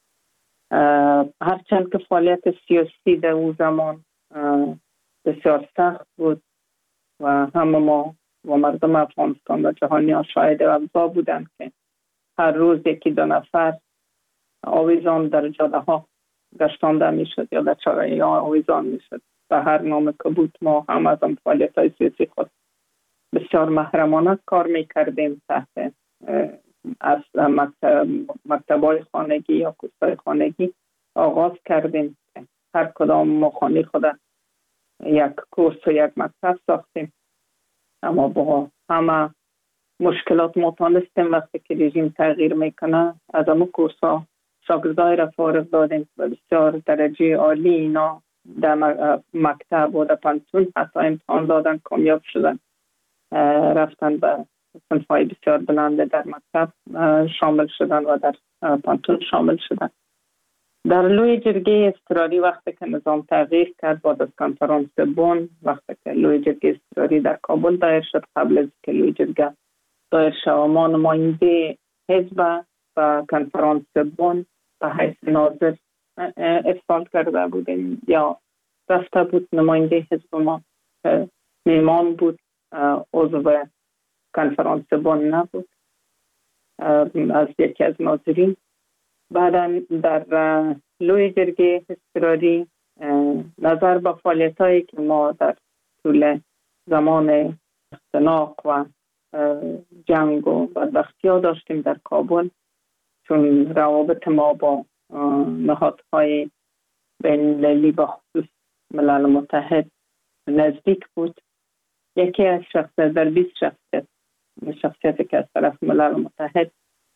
S14: هرچند که فعالیت سیاسی در اون زمان بسیار سخت بود و همه ما و مردم افغانستان و جهانی ها شاهد اوضاع بودند که هر روز یکی دو نفر آویزان در جاده ها گشتانده می شد یا در چارایی ها آویزان می شد. به هر نام که بود ما هم از آن فعالیت های سیاسی خود بسیار محرمانه کار می کردیم. تحت از مکتب مکتبای خانگی یا کورسای خانگی آغاز کردیم. هر کدام ما خانه خود یک کورس و یک مکتب ساختیم، اما با همه مشکلات ما تانستیم وقتی که رژیم تغییر میکنه از همه کورس ها شاگردای را فارغ دادیم و بسیار درجه عالی اینا در مکتب و در پانتون حتی امتحان دادن، کامیاب شدن، رفتن به صنفهای بسیار بلند در مکتب شامل شدن و در پانتون شامل شدن. در لوی جرگه اضطراری وقتی که نظام تغییر کرد بعد از کنفرانس بن، وقتی که لوی جرگه اضطراری در کابل دایر شد، قبل از که لوی جرگه دایر شد ما نماینده حزب و کنفرانس بن به حیث ناظر ارسال کرده بودیم یا رفته بود. نماینده حزب ما میمان بود، عضو کنفرانس بن نبود، از یکی از ناظرین. بعدا در لوی جرگه اضطراری نظر به فعالیت هایی که ما در طول زمان اختناق و جنگ و بدبختی ها داشتیم در کابل، چون روابط ما با نهادهای بین المللی با خصوص ملل متحد نزدیک بود. یکی از شخصیت در بیست شخصیت شخصیتی که از طرف ملل متحد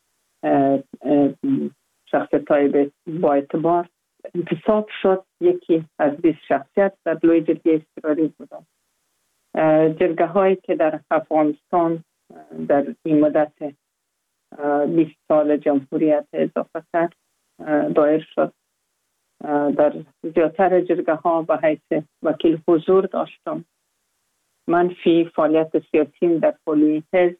S14: شخصیت های با اعتبار انتصاب شد، یکی از بیست شخصیت در لوی جرگه اضطراری بودن. جرگه هایی که در افغانستان در این مدت بیست سال جمهوریت اضافه کرد دایر شد. در زیادتر جرگه ها به حیث وکیل حضور داشتم. من فی فعالیت سیاسی در پلیس حزب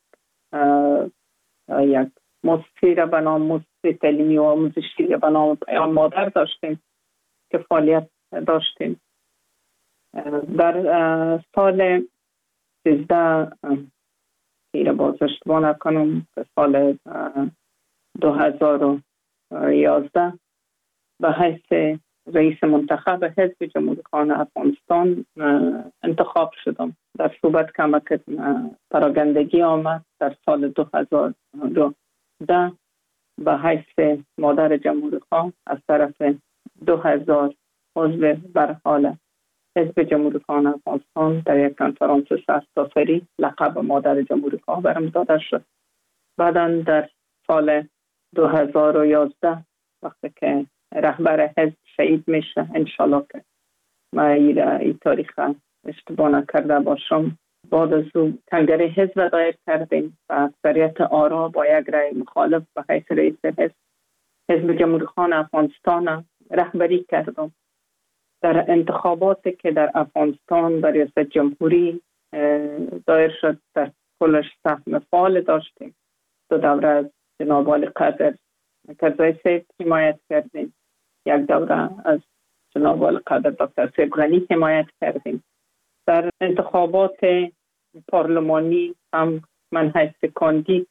S14: یک مؤسسه را به نام مؤسسه تعلیمی و آموزشی را به نام پیام مادر داشتیم که فعالیت داشتیم. در سال سیزده که باز اشتباه نکنم سال دو هزار و یازده به حیث رئیس منتخب حزب جمهوری خانه افغانستان انتخاب شدم. در صحبت کمک پراگندگی آمد در سال دو هزار و ده به حیث مادر جمهوری خواه از طرف دو هزار عضو بر حال حزب جمهوری خواهان افغانستان در یک کنفرانس سرتاسری لقب مادر جمهوری خواه برم داده شد. بعدا در سال دو هزار و یازده وقتی که رهبر حزب شهید میشه، انشالله که ما این تاریخ اشتباه نکرده باشم، بعد از او کنگره حزب دایر کردیم و اکثریت آرا با یک رأی مخالف به حیث رئیس حزب حزب جمهوری خواهان افغانستان رهبری کردم. در انتخاباتی که در افغانستان در ریاست جمهوری دایر شد، در کلش سهم فعال داشتیم. دو دوره از جناب علی قادر کرزی صاحب حمایت کردیم، یک دوره از جناب علی قادر دکتر صاحب غنی حمایت کردیم. در انتخابات پارلمانی هم من حیث کاندید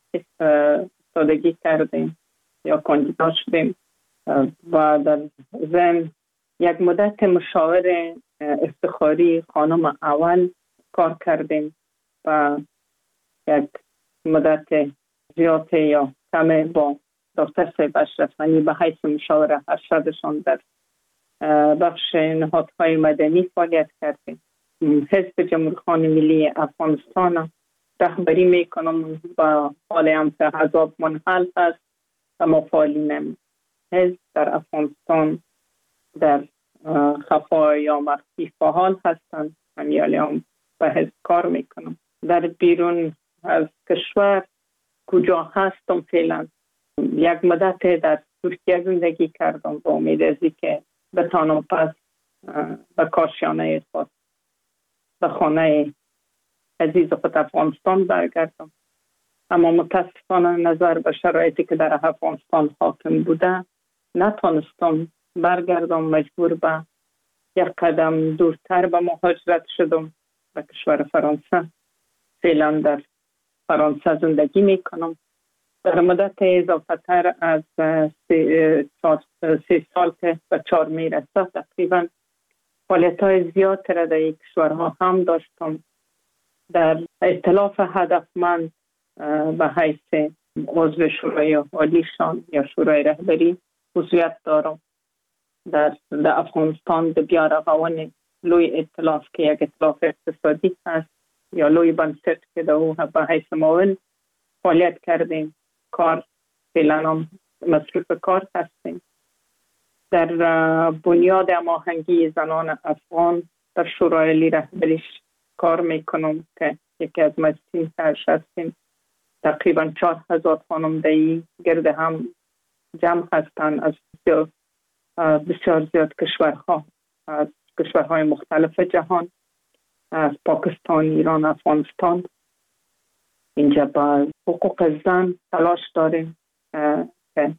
S14: ایستادگی کردیم یا کاندیدا شدیم و در ضمن یک مدت مشاور افتخاری خانم اول کار کردیم و یک مدت زیاد یا کم با دکتر صاحب اشرف غنی به حیث مشاور ارشدشان در بخش نهادهای مدنی فعالیت کردیم. حزب جمهوری خواهان ملی افغانستان رهبری میکنم و حال هم که حزب منحل هست و مفعالین حزب در افغانستان در خفا یا مخفی فعال هستند. همیالی هم به حزب کار میکنم. در بیرون از کشور کجا هستم فعلا، یک مدت در ترکیه زندگی کردم با امید از که بتانم پس به کاشانه خود به خانه عزیز خود افغانستان برگردم، اما متاسفانه نظر به شرایطی که در افغانستان حاکم بوده نتانستم برگردم. مجبور به یک قدم دورتر به مهاجرت شدم به کشور فرانسه. فعلا در فرانسه زندگی میکنم. در مدت اضافه تر از سه, سه سال که به چهار میرسه تقریبا فعالیت های زیاد را در این کشورها هم داشتم. در ائتلاف هدفمند به حیث عضو شورای عالیشان یا شورای رهبری عضویت دارم. در, در افغانستان به بیارغوان لوی ائتلاف که یک ائتلاف اقتصادی هست یا لوی بنسټ که در او به حیث معاون فعالیت کردیم. کار فعلا هم مصروف کار هستیم. در بنیاد هماهنگی زنان افغان در شورای عالی رهبریش کار میکنم که یکی از مجلسین ترش هستیم. تقریبا چهار هزار خانمدهی گرد هم جمع هستند از بسیار زیاد کشورها، از کشورهای مختلف جهان، از پاکستان، ایران، افغانستان. اینجا با حقوق زن تلاش داریم که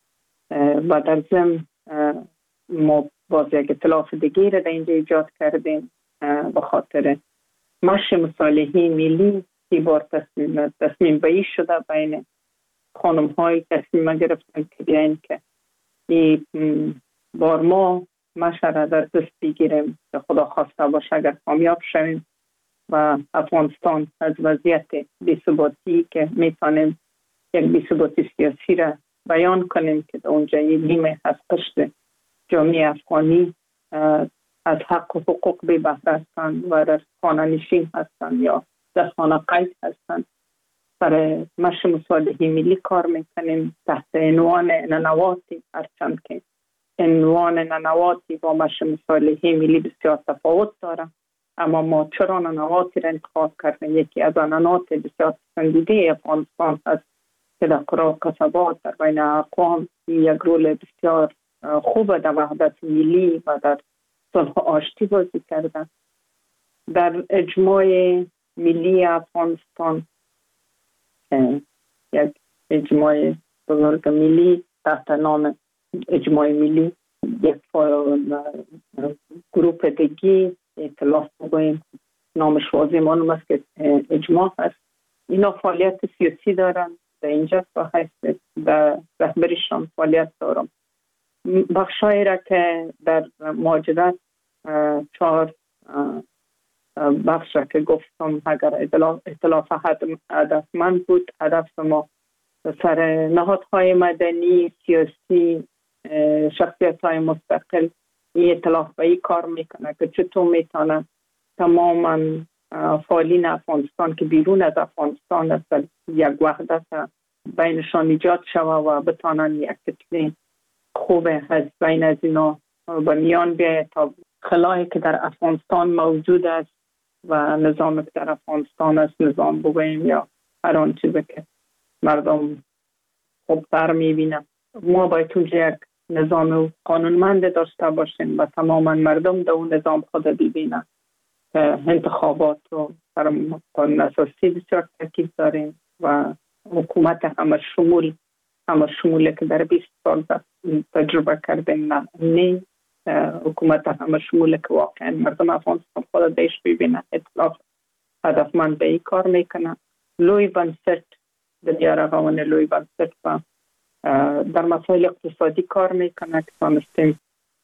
S14: و در ضمن ما باز یک ائتلاف دیگه را در اینجا ایجاد کردیم به خاطر مشی مصالحه ملی که بار تصمیم تصمیم بایی شده بین خانم های تصمیم گرفتن که بیاین که این بار ما مشه را در دست بگیریم که خدا خواسته باشه اگر کامیاب شویم و افغانستان از وضعیت بی‌ثباتی که میتونیم یک بی‌ثباتی سیاسی را بیان کنیم که در اونجا یک نیمه از قشر جامعه افغانی از حق و حقوق بی بهره هستند و در خانه نشین هستند یا در خانه قید هستند. برای مشی مصالحه ملی کار میکنیم تحت عنوان ننواتی، هرچند که عنوان ننواتی با مشی مصالحه ملی بسیار تفاوت داره، اما ما چرا ننواتی را انتخاب کردیم؟ یکی از ننوات بسیار پسندیده افغانستان هست که در قرى و قصبات در بین اقوام یک رول بسیار خوب در وحدت ملی و در صلح و آشتی بازی کردن. در اجماع ملی افغانستان یک اجماع بزرگ ملی تحت نام اجماع ملی، یک گروپ دیگه ائتلاف بگوییم نامش واضح معلوم است که اجماع هست. اینا فعالیت سیاسی دارن. در اینجا با حیث در رهبریشان فعالیت دارم. بخشایی را که در مهاجرت چهار بخش را که گفتم اگر ائتلاف هدفمند بود، هدف ما سر نهادهای مدنی، سیاسی، شخصیت های مستقل این اطلاف به این کار میکنه که چطور میتونه تماما فعالین افغانستان که بیرون از افغانستان است یک وحدت بینشان ایجاد شوه و بتانن یک کتله خوب از بین از اینا به میان بیاید تا خلایی که در افغانستان موجود است و نظام که در افغانستان است، نظام بگوییم یا هر آن چیزی که مردم خوبتر میبینن، ما باید اونجا یک نظام قانونمند داشته باشیم و تماما مردم در اون نظام خود ببینن که انتخابات رو بر قانون اساسی بسیار تاکید داریم و حکومت همه شمول همه شمولی که در بیست سال تجربه کردیم نه نه حکومت همه شمولی که واقعا مردم افغانستان خود دیش ببینن اطلاف هدفمند به این کار میکنن. لوی بنسٹ دنیا رقوان لوی بنسٹ و در مسائل اقتصادی کار میکنه که تانستیم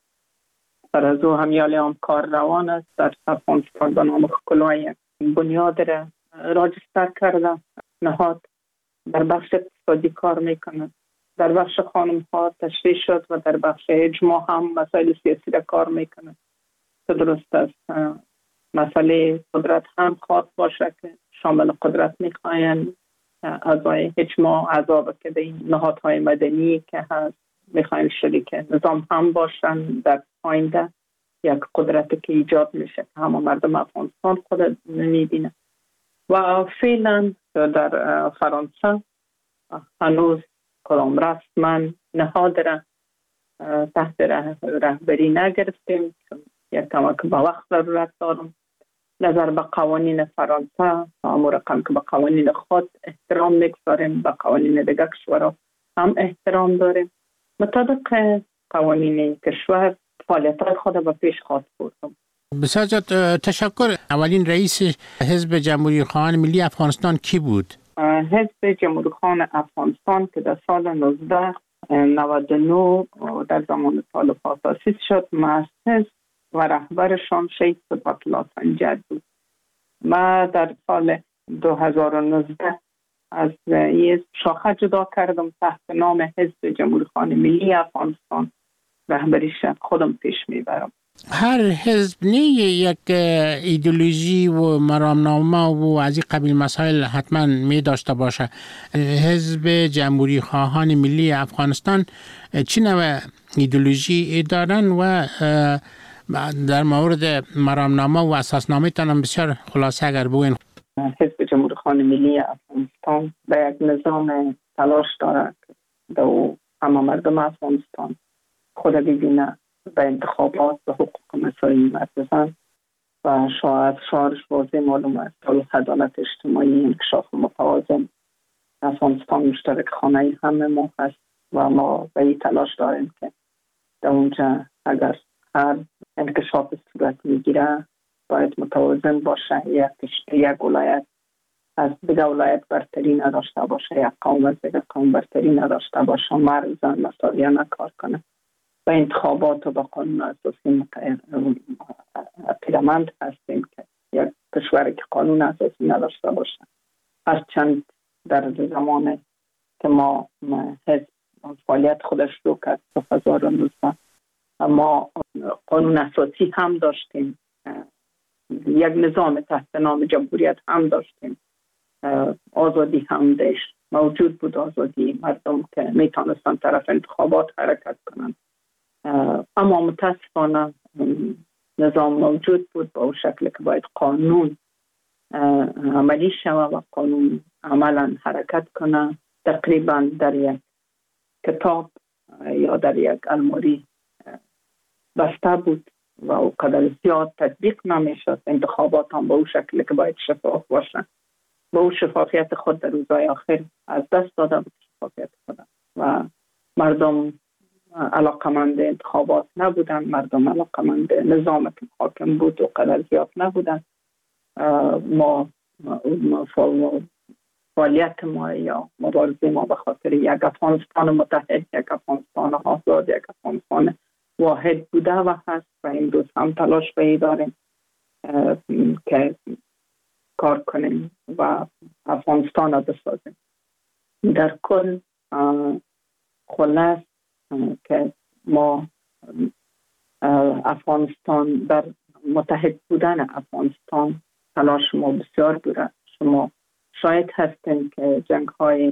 S14: در از او همیال هم کار روان است. در افغانستان به نام کلاه بنیاد را راجستر کرده نهاد در بخش اقتصادی کار میکنه، در بخش خانم ها تشریح شد و در بخش اجماع هم مسائل سیاسی را کار میکنه که درست است. مسئله قدرت هم خواهد باشه که شامل قدرت میخواین اعضای اجماع، اعضا که به این نهادهای مدنی که هست میخواین شریک نظام هم باشن در آینده یک قدرتی که ایجاد میشه که همه مردم افغانستان خود نمیبینه. و فعلا در فرانسه هنوز کدام رسما نهاد را تحت رهبری نگرفتیم چون یک کمک به وقت ضرورت دارم. نظر به قوانین فرانسه امور رقم که به قوانین خود احترام میگذاریم، به قوانین دیگر کشورها هم احترام داریم. مطابق قوانین کشور فعالیت خود به پیش خواهد بردم.
S13: بسیار زیاد تشکر. اولین رئیس حزب جمهوری خواهان ملی افغانستان کی بود؟
S14: حزب جمهوری خواهان افغانستان که در سال نوزده نود و نه در زمان طالبان تأسیس شد، مؤسس و رهبرشان شهید صدقت الله سنجر بود. ما در سال دو هزار و نوزده از این شاخه جدا کردم تحت نام حزب جمهوری خواهان ملی افغانستان، رهبریش خودم پیش میبرم.
S13: هر حزب نه یک ایدئولوژی و مرامنامه و از این قبیل مسائل حتما می داشته باشه. حزب جمهوری خواهان ملی افغانستان چی نوع ایدئولوژی دارن و در مورد مرامنامه و اساسنامه تان بسیار خلاصه اگر بگوین؟
S14: حزب جمهوری خواهان ملی افغانستان به یک نظام تلاش داره که در همه مردم افغانستان خود ببینه به انتخابات و حقوق مساوی مردم و شاید شعارش واضح معلوم است صلح، عدالت اجتماعی، انکشاف متوازن. افغانستان مشترک خانه همه ما هست و ما به این تلاش داریم که در اونجا اگر هر انکشاف صورت میگیره باید متوازن باشه، یک یک ولایت از دیگه ولایت برتری نداشته باشه، یک قوم از دیگه قوم برتری نداشته باشه، مرد زن مساویانه کار کنه. و انتخابات و با قانون اساسی پیرامند هستیم که یک کشوری که قانون اساسی نداشته باشه. هرچند در زمان که ما حزب فعالیت خودش رو کرد دو هزار و نوزده ما قانون اساسی هم داشتیم، یک نظام تحت نام جمهوریت هم داشتیم، آزادی هم داشت موجود بود، آزادی مردم که میتونستن طرف انتخابات حرکت کنن. اما متاسفانه نظام موجود بود با شکل که باید قانون عملی شود و قانون عملا حرکت کنه. تقریبا در یک کتاب یا در یک الماری بسته بود و او قدر زیاد تطبیق نمیشد. انتخابات هم با او شکل که باید شفاف باشن، با او شفافیت خود در روزهای آخر از دست داده بود شفافیت خود و مردم علاقمند انتخابات نبودن، مردم علاقمند نظام که حاکم بود و قدر زیاد نبودن. ما فعالیت ما یا مبارزه ما به خاطر یک افغانستان متحد، یک افغانستان آزاد، یک افغانستان واحد بوده و هست و این روز هم تلاش به داریم که کار کنیم و افغانستان را بسازیم. در کل خلاص که ما افغانستان در متحد بودن افغانستان تلاش ما بسیار بوده. شما شاید هستین که جنگ های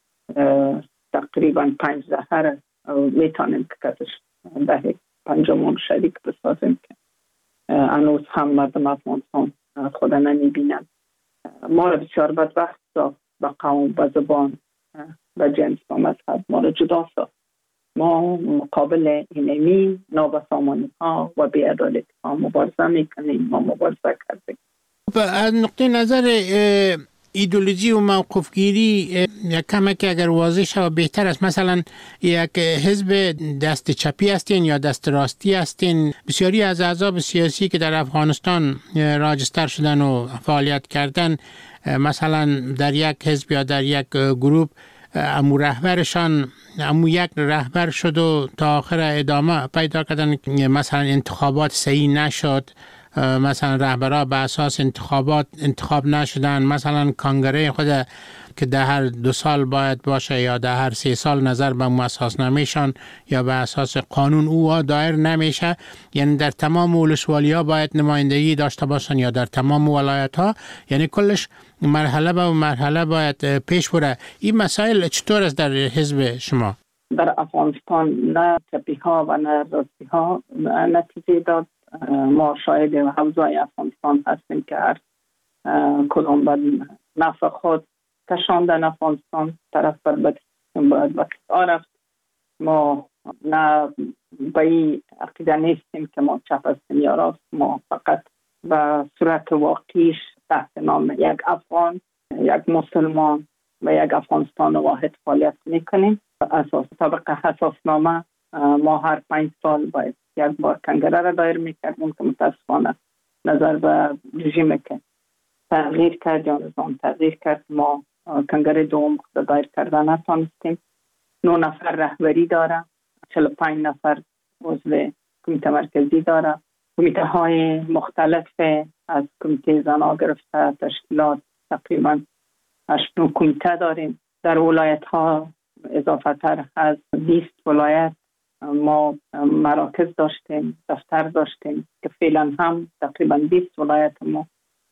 S14: تقریبا پنج دهه میتونیم که کتش ده پنجمون شریک بسازیم که هنوز هم مردم افغانستان خود نمیبینن. ما را بسیار بدبخت ساخت، به قوم، به زبان، به جنس و مذهب ما را جدا ساخت. ما مقابل اینمی نابسامانی ها و بی‌عدالتی ها مبارزه میکنیم، ما مبارزه کردیم.
S13: از نقطه نظر ایدئولوژی و موقفگیری یک کمک اگر واضح شود بهتر است. مثلا یک حزب دست چپی هستین یا دست راستی هستین؟ بسیاری از احزاب سیاسی که در افغانستان راجستر شدن و فعالیت کردن، مثلا در یک حزب یا در یک گروه امو رهبرشان امو یک رهبر شد و تا آخر ادامه پیدا کردن، مثلا انتخابات صحیح نشد، مثلا رهبرها به اساس انتخابات انتخاب نشدن، مثلا کنگره خود که ده هر دو سال باید باشه یا ده هر سه سال نظر به اساس نمیشن یا به اساس قانون او دایر نمیشه، یعنی در تمام ولسوالی ها باید نمایندگی داشته باشن یا در تمام ولایت ها، یعنی کلش مرحله به مرحله باید پیش بره. این مسائل چطور است در حزب شما؟
S14: در افغانستان نه چپی ها و نه راستی ها نتیجه داد. ما شاید حوزه افغانستان هستیم که هر کدام به نفع خود کشاندن افغانستان طرف بر باید رفت. ما نه به این عقیده نیستیم که ما چپ هستیم یا راست. ما فقط به صورت واقعیش تحت نام یک افغان، یک مسلمان و یک افغانستان واحد فعالیت میکنیم. اساس طبق اساسنامه ما هر پنج سال باید یک بار کنگره را دایر میکردیم که متاسفانه نظر به رژیم که تغییر کرد یا نظام تغییر کرد، ما کنگره دوم خود دایر کردن نتانستیم. نه نفر رهبری داره، چهل و پنج نفر عضو کمیته مرکزی داره. کمیته های مختلف از کمیته زنا گرفته تشکیلات تقریبا هشت نو کمیته داریم. در ولایت ها اضافه تر از بیست ولایت ما مراکز داشتیم، دفتر داشتیم که فعلا هم تقریبا بیست ولایت ما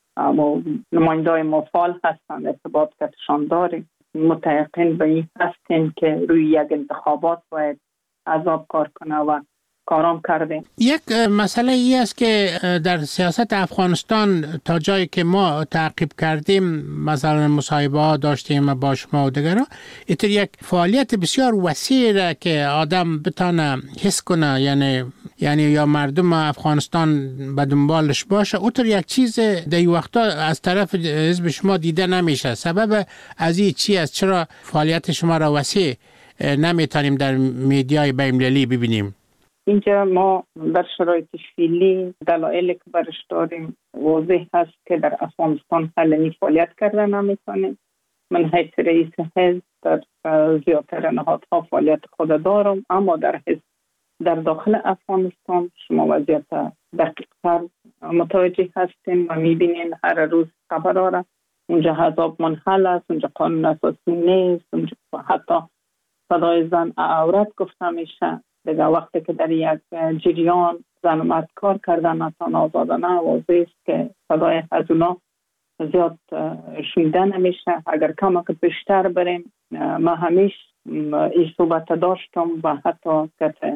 S14: نمایندای ما فعال هستند، ارتباط کتشان داریم. متیقن به این هستیم که روی یک انتخابات باید عذاب کار کنه و کارام کردیم.
S13: یک مسئله ای است که در سیاست افغانستان تا جایی که ما تعقیب کردیم، مثلا مصاحبه ها داشتیم با شما و دیگران، اینطور یک فعالیت بسیار وسیع که آدم بتانه حس کنه، یعنی یعنی یا مردم افغانستان به دنبالش باشه، اونطور یک چیز در این وقتا از طرف حزب شما دیده نمیشه. سبب از این چی است؟ چرا فعالیت شما را وسیع نمیتونیم در میدیای بین‌المللی ببینیم؟
S14: اینجا ما در شرایط فعلی دلایلی که برش داریم واضح هست که در افغانستان حالا فعالیت کردن نمیتونیم. من حیث رئیس حزب در زیادتر نهادها فعالیت خود دارم، اما در حزب در داخل افغانستان شما وضعیت دقیق‌تر متوجه هستیم و میبینین هر روز خبر داره. اونجا حزاب منحل است، اونجا قانون اساسی نیست، اونجا حتی صدای زن عورت گفته میشه. دیگه وقتی که در یک جریان زن و مرد کار کردن نتان آزادانه واضح است که صدای از اونا زیاد شنیده نمیشه. اگر کم که بیشتر بریم، ما همیشه این صحبت داشتم و حتی که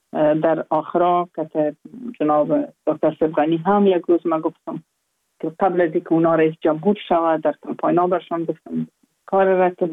S14: در آخرا که جناب دکتر صبغانی هم یک روز ما گفتم که قبل از اینکه اونا رئیس جمهور شود در کمپاین برشان گفتم کار را که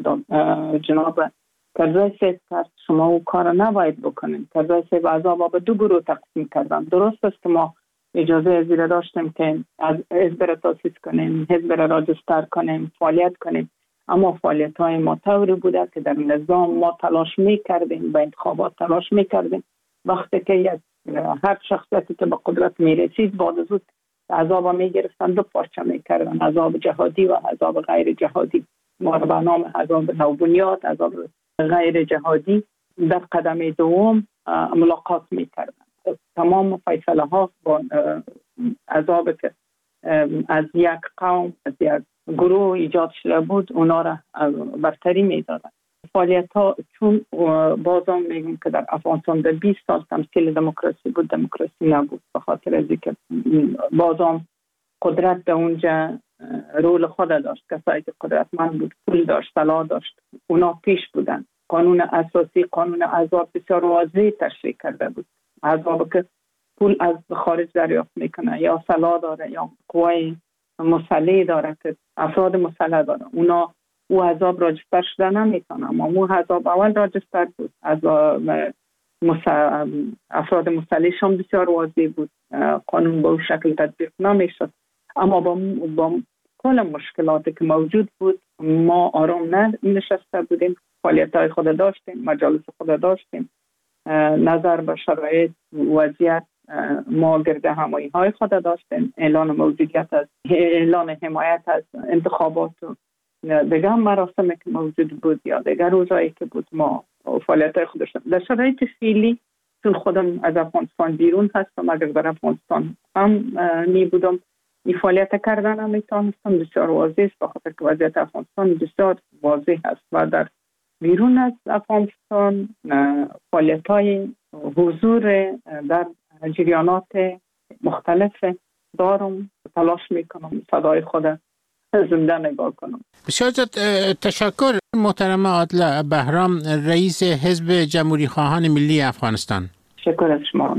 S14: جناب کرزای صاحب کرد شما او کار نباید بکنیم. کرزای صاحب عذاب به دو گروه تقسیم کردن. درست است که ما اجازه ازیره داشتیم که از حزب را تاسیس کنیم، حزب را راجستر کنیم، فعالیت کنیم، اما فعالیت های ما طوری بوده که در نظام ما تلاش میکردیم، به انتخابات تلاش میکردیم. وقتی که یک هر شخصیتی که به قدرت میرسید بعد از اون عذاب میگرفتن، دو پارچه میکردن، عذاب جهادی و عذاب غیر جهادی. ما را به نام عذاب نوبنیاد، عذاب غیر جهادی در قدم دوم ملاقات میکردن. تمام فیصله ها با عذاب که از یک قوم، از یک گروه ایجاد شده بود اونا را برتری میدادن. فعالیت ها چون بازم میگم که در افغانستان در بیست سال تمثیل دموکراسی بود، دموکراسی نبود، به خاطر از اینکه بازم قدرت در اونجا رول خود داشت. کسایی که قدرتمند بود، پول داشت، سلاح داشت، اونا پیش بودن. قانون اساسی، قانون احزاب بسیار واضح تشریح کرده بود. احزاب که پول از خارج دریافت میکنه یا سلاح داره یا قوای مسلح داره که افراد مسلح داره، اونا او احزاب راجستر شده نمیتونه، اما او احزاب اول راجستر بود. از افراد مسلحش هم بسیار واضح بود، قانون به اون شکل تطبیق نمیشد. اما با, با کل مشکلاتی که موجود بود ما آرام نشسته بودیم، فعالیت‌های خود داشتیم، مجالس خود داشتیم، نظر به شرایط وضعیت ما گرد همایی های خود داشتیم، اعلان موجودیت از اعلان حمایت از انتخابات و دیگر مراسمی که موجود بود یا دیگر روزایی که بود ما فعالیت های خود داشتیم. در شرایط فعلی چون خودم از افغانستان بیرون هستم، اگر در افغانستان هم می بودم این فعالیت کردن هم میتونستم، بسیار واضح است بخاطر که وضعیت افغانستان بسیار واضح است و در بیرون از افغانستان فعالیت های حضور در جریانات مختلف دارم، تلاش میکنم صدای خود زنده نگاه کنم.
S13: بسیار تشکر محترم عادله بهرام، رئیس حزب جمهوری خواهان ملی افغانستان.
S14: شکر از شما.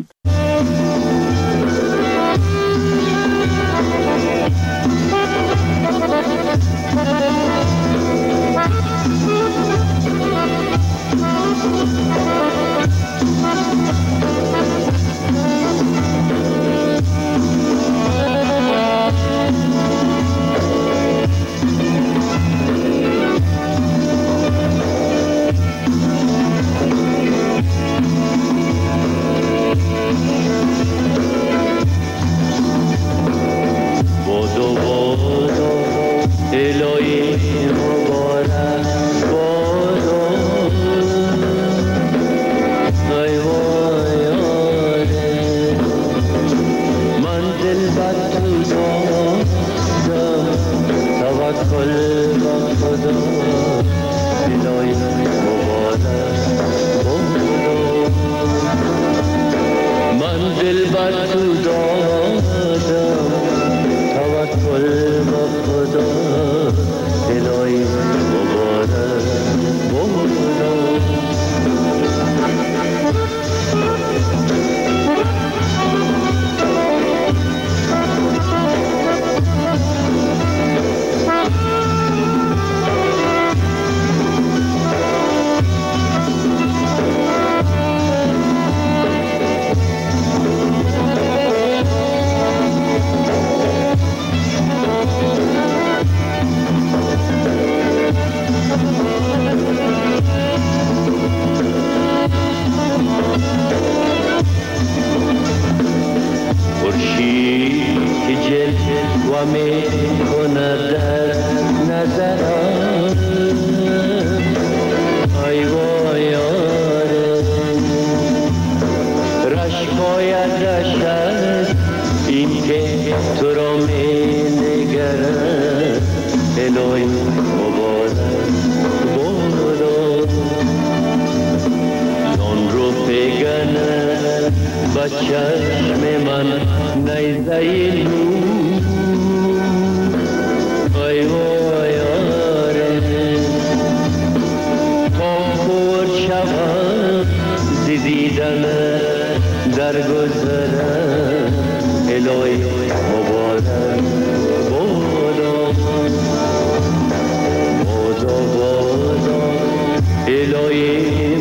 S15: الهی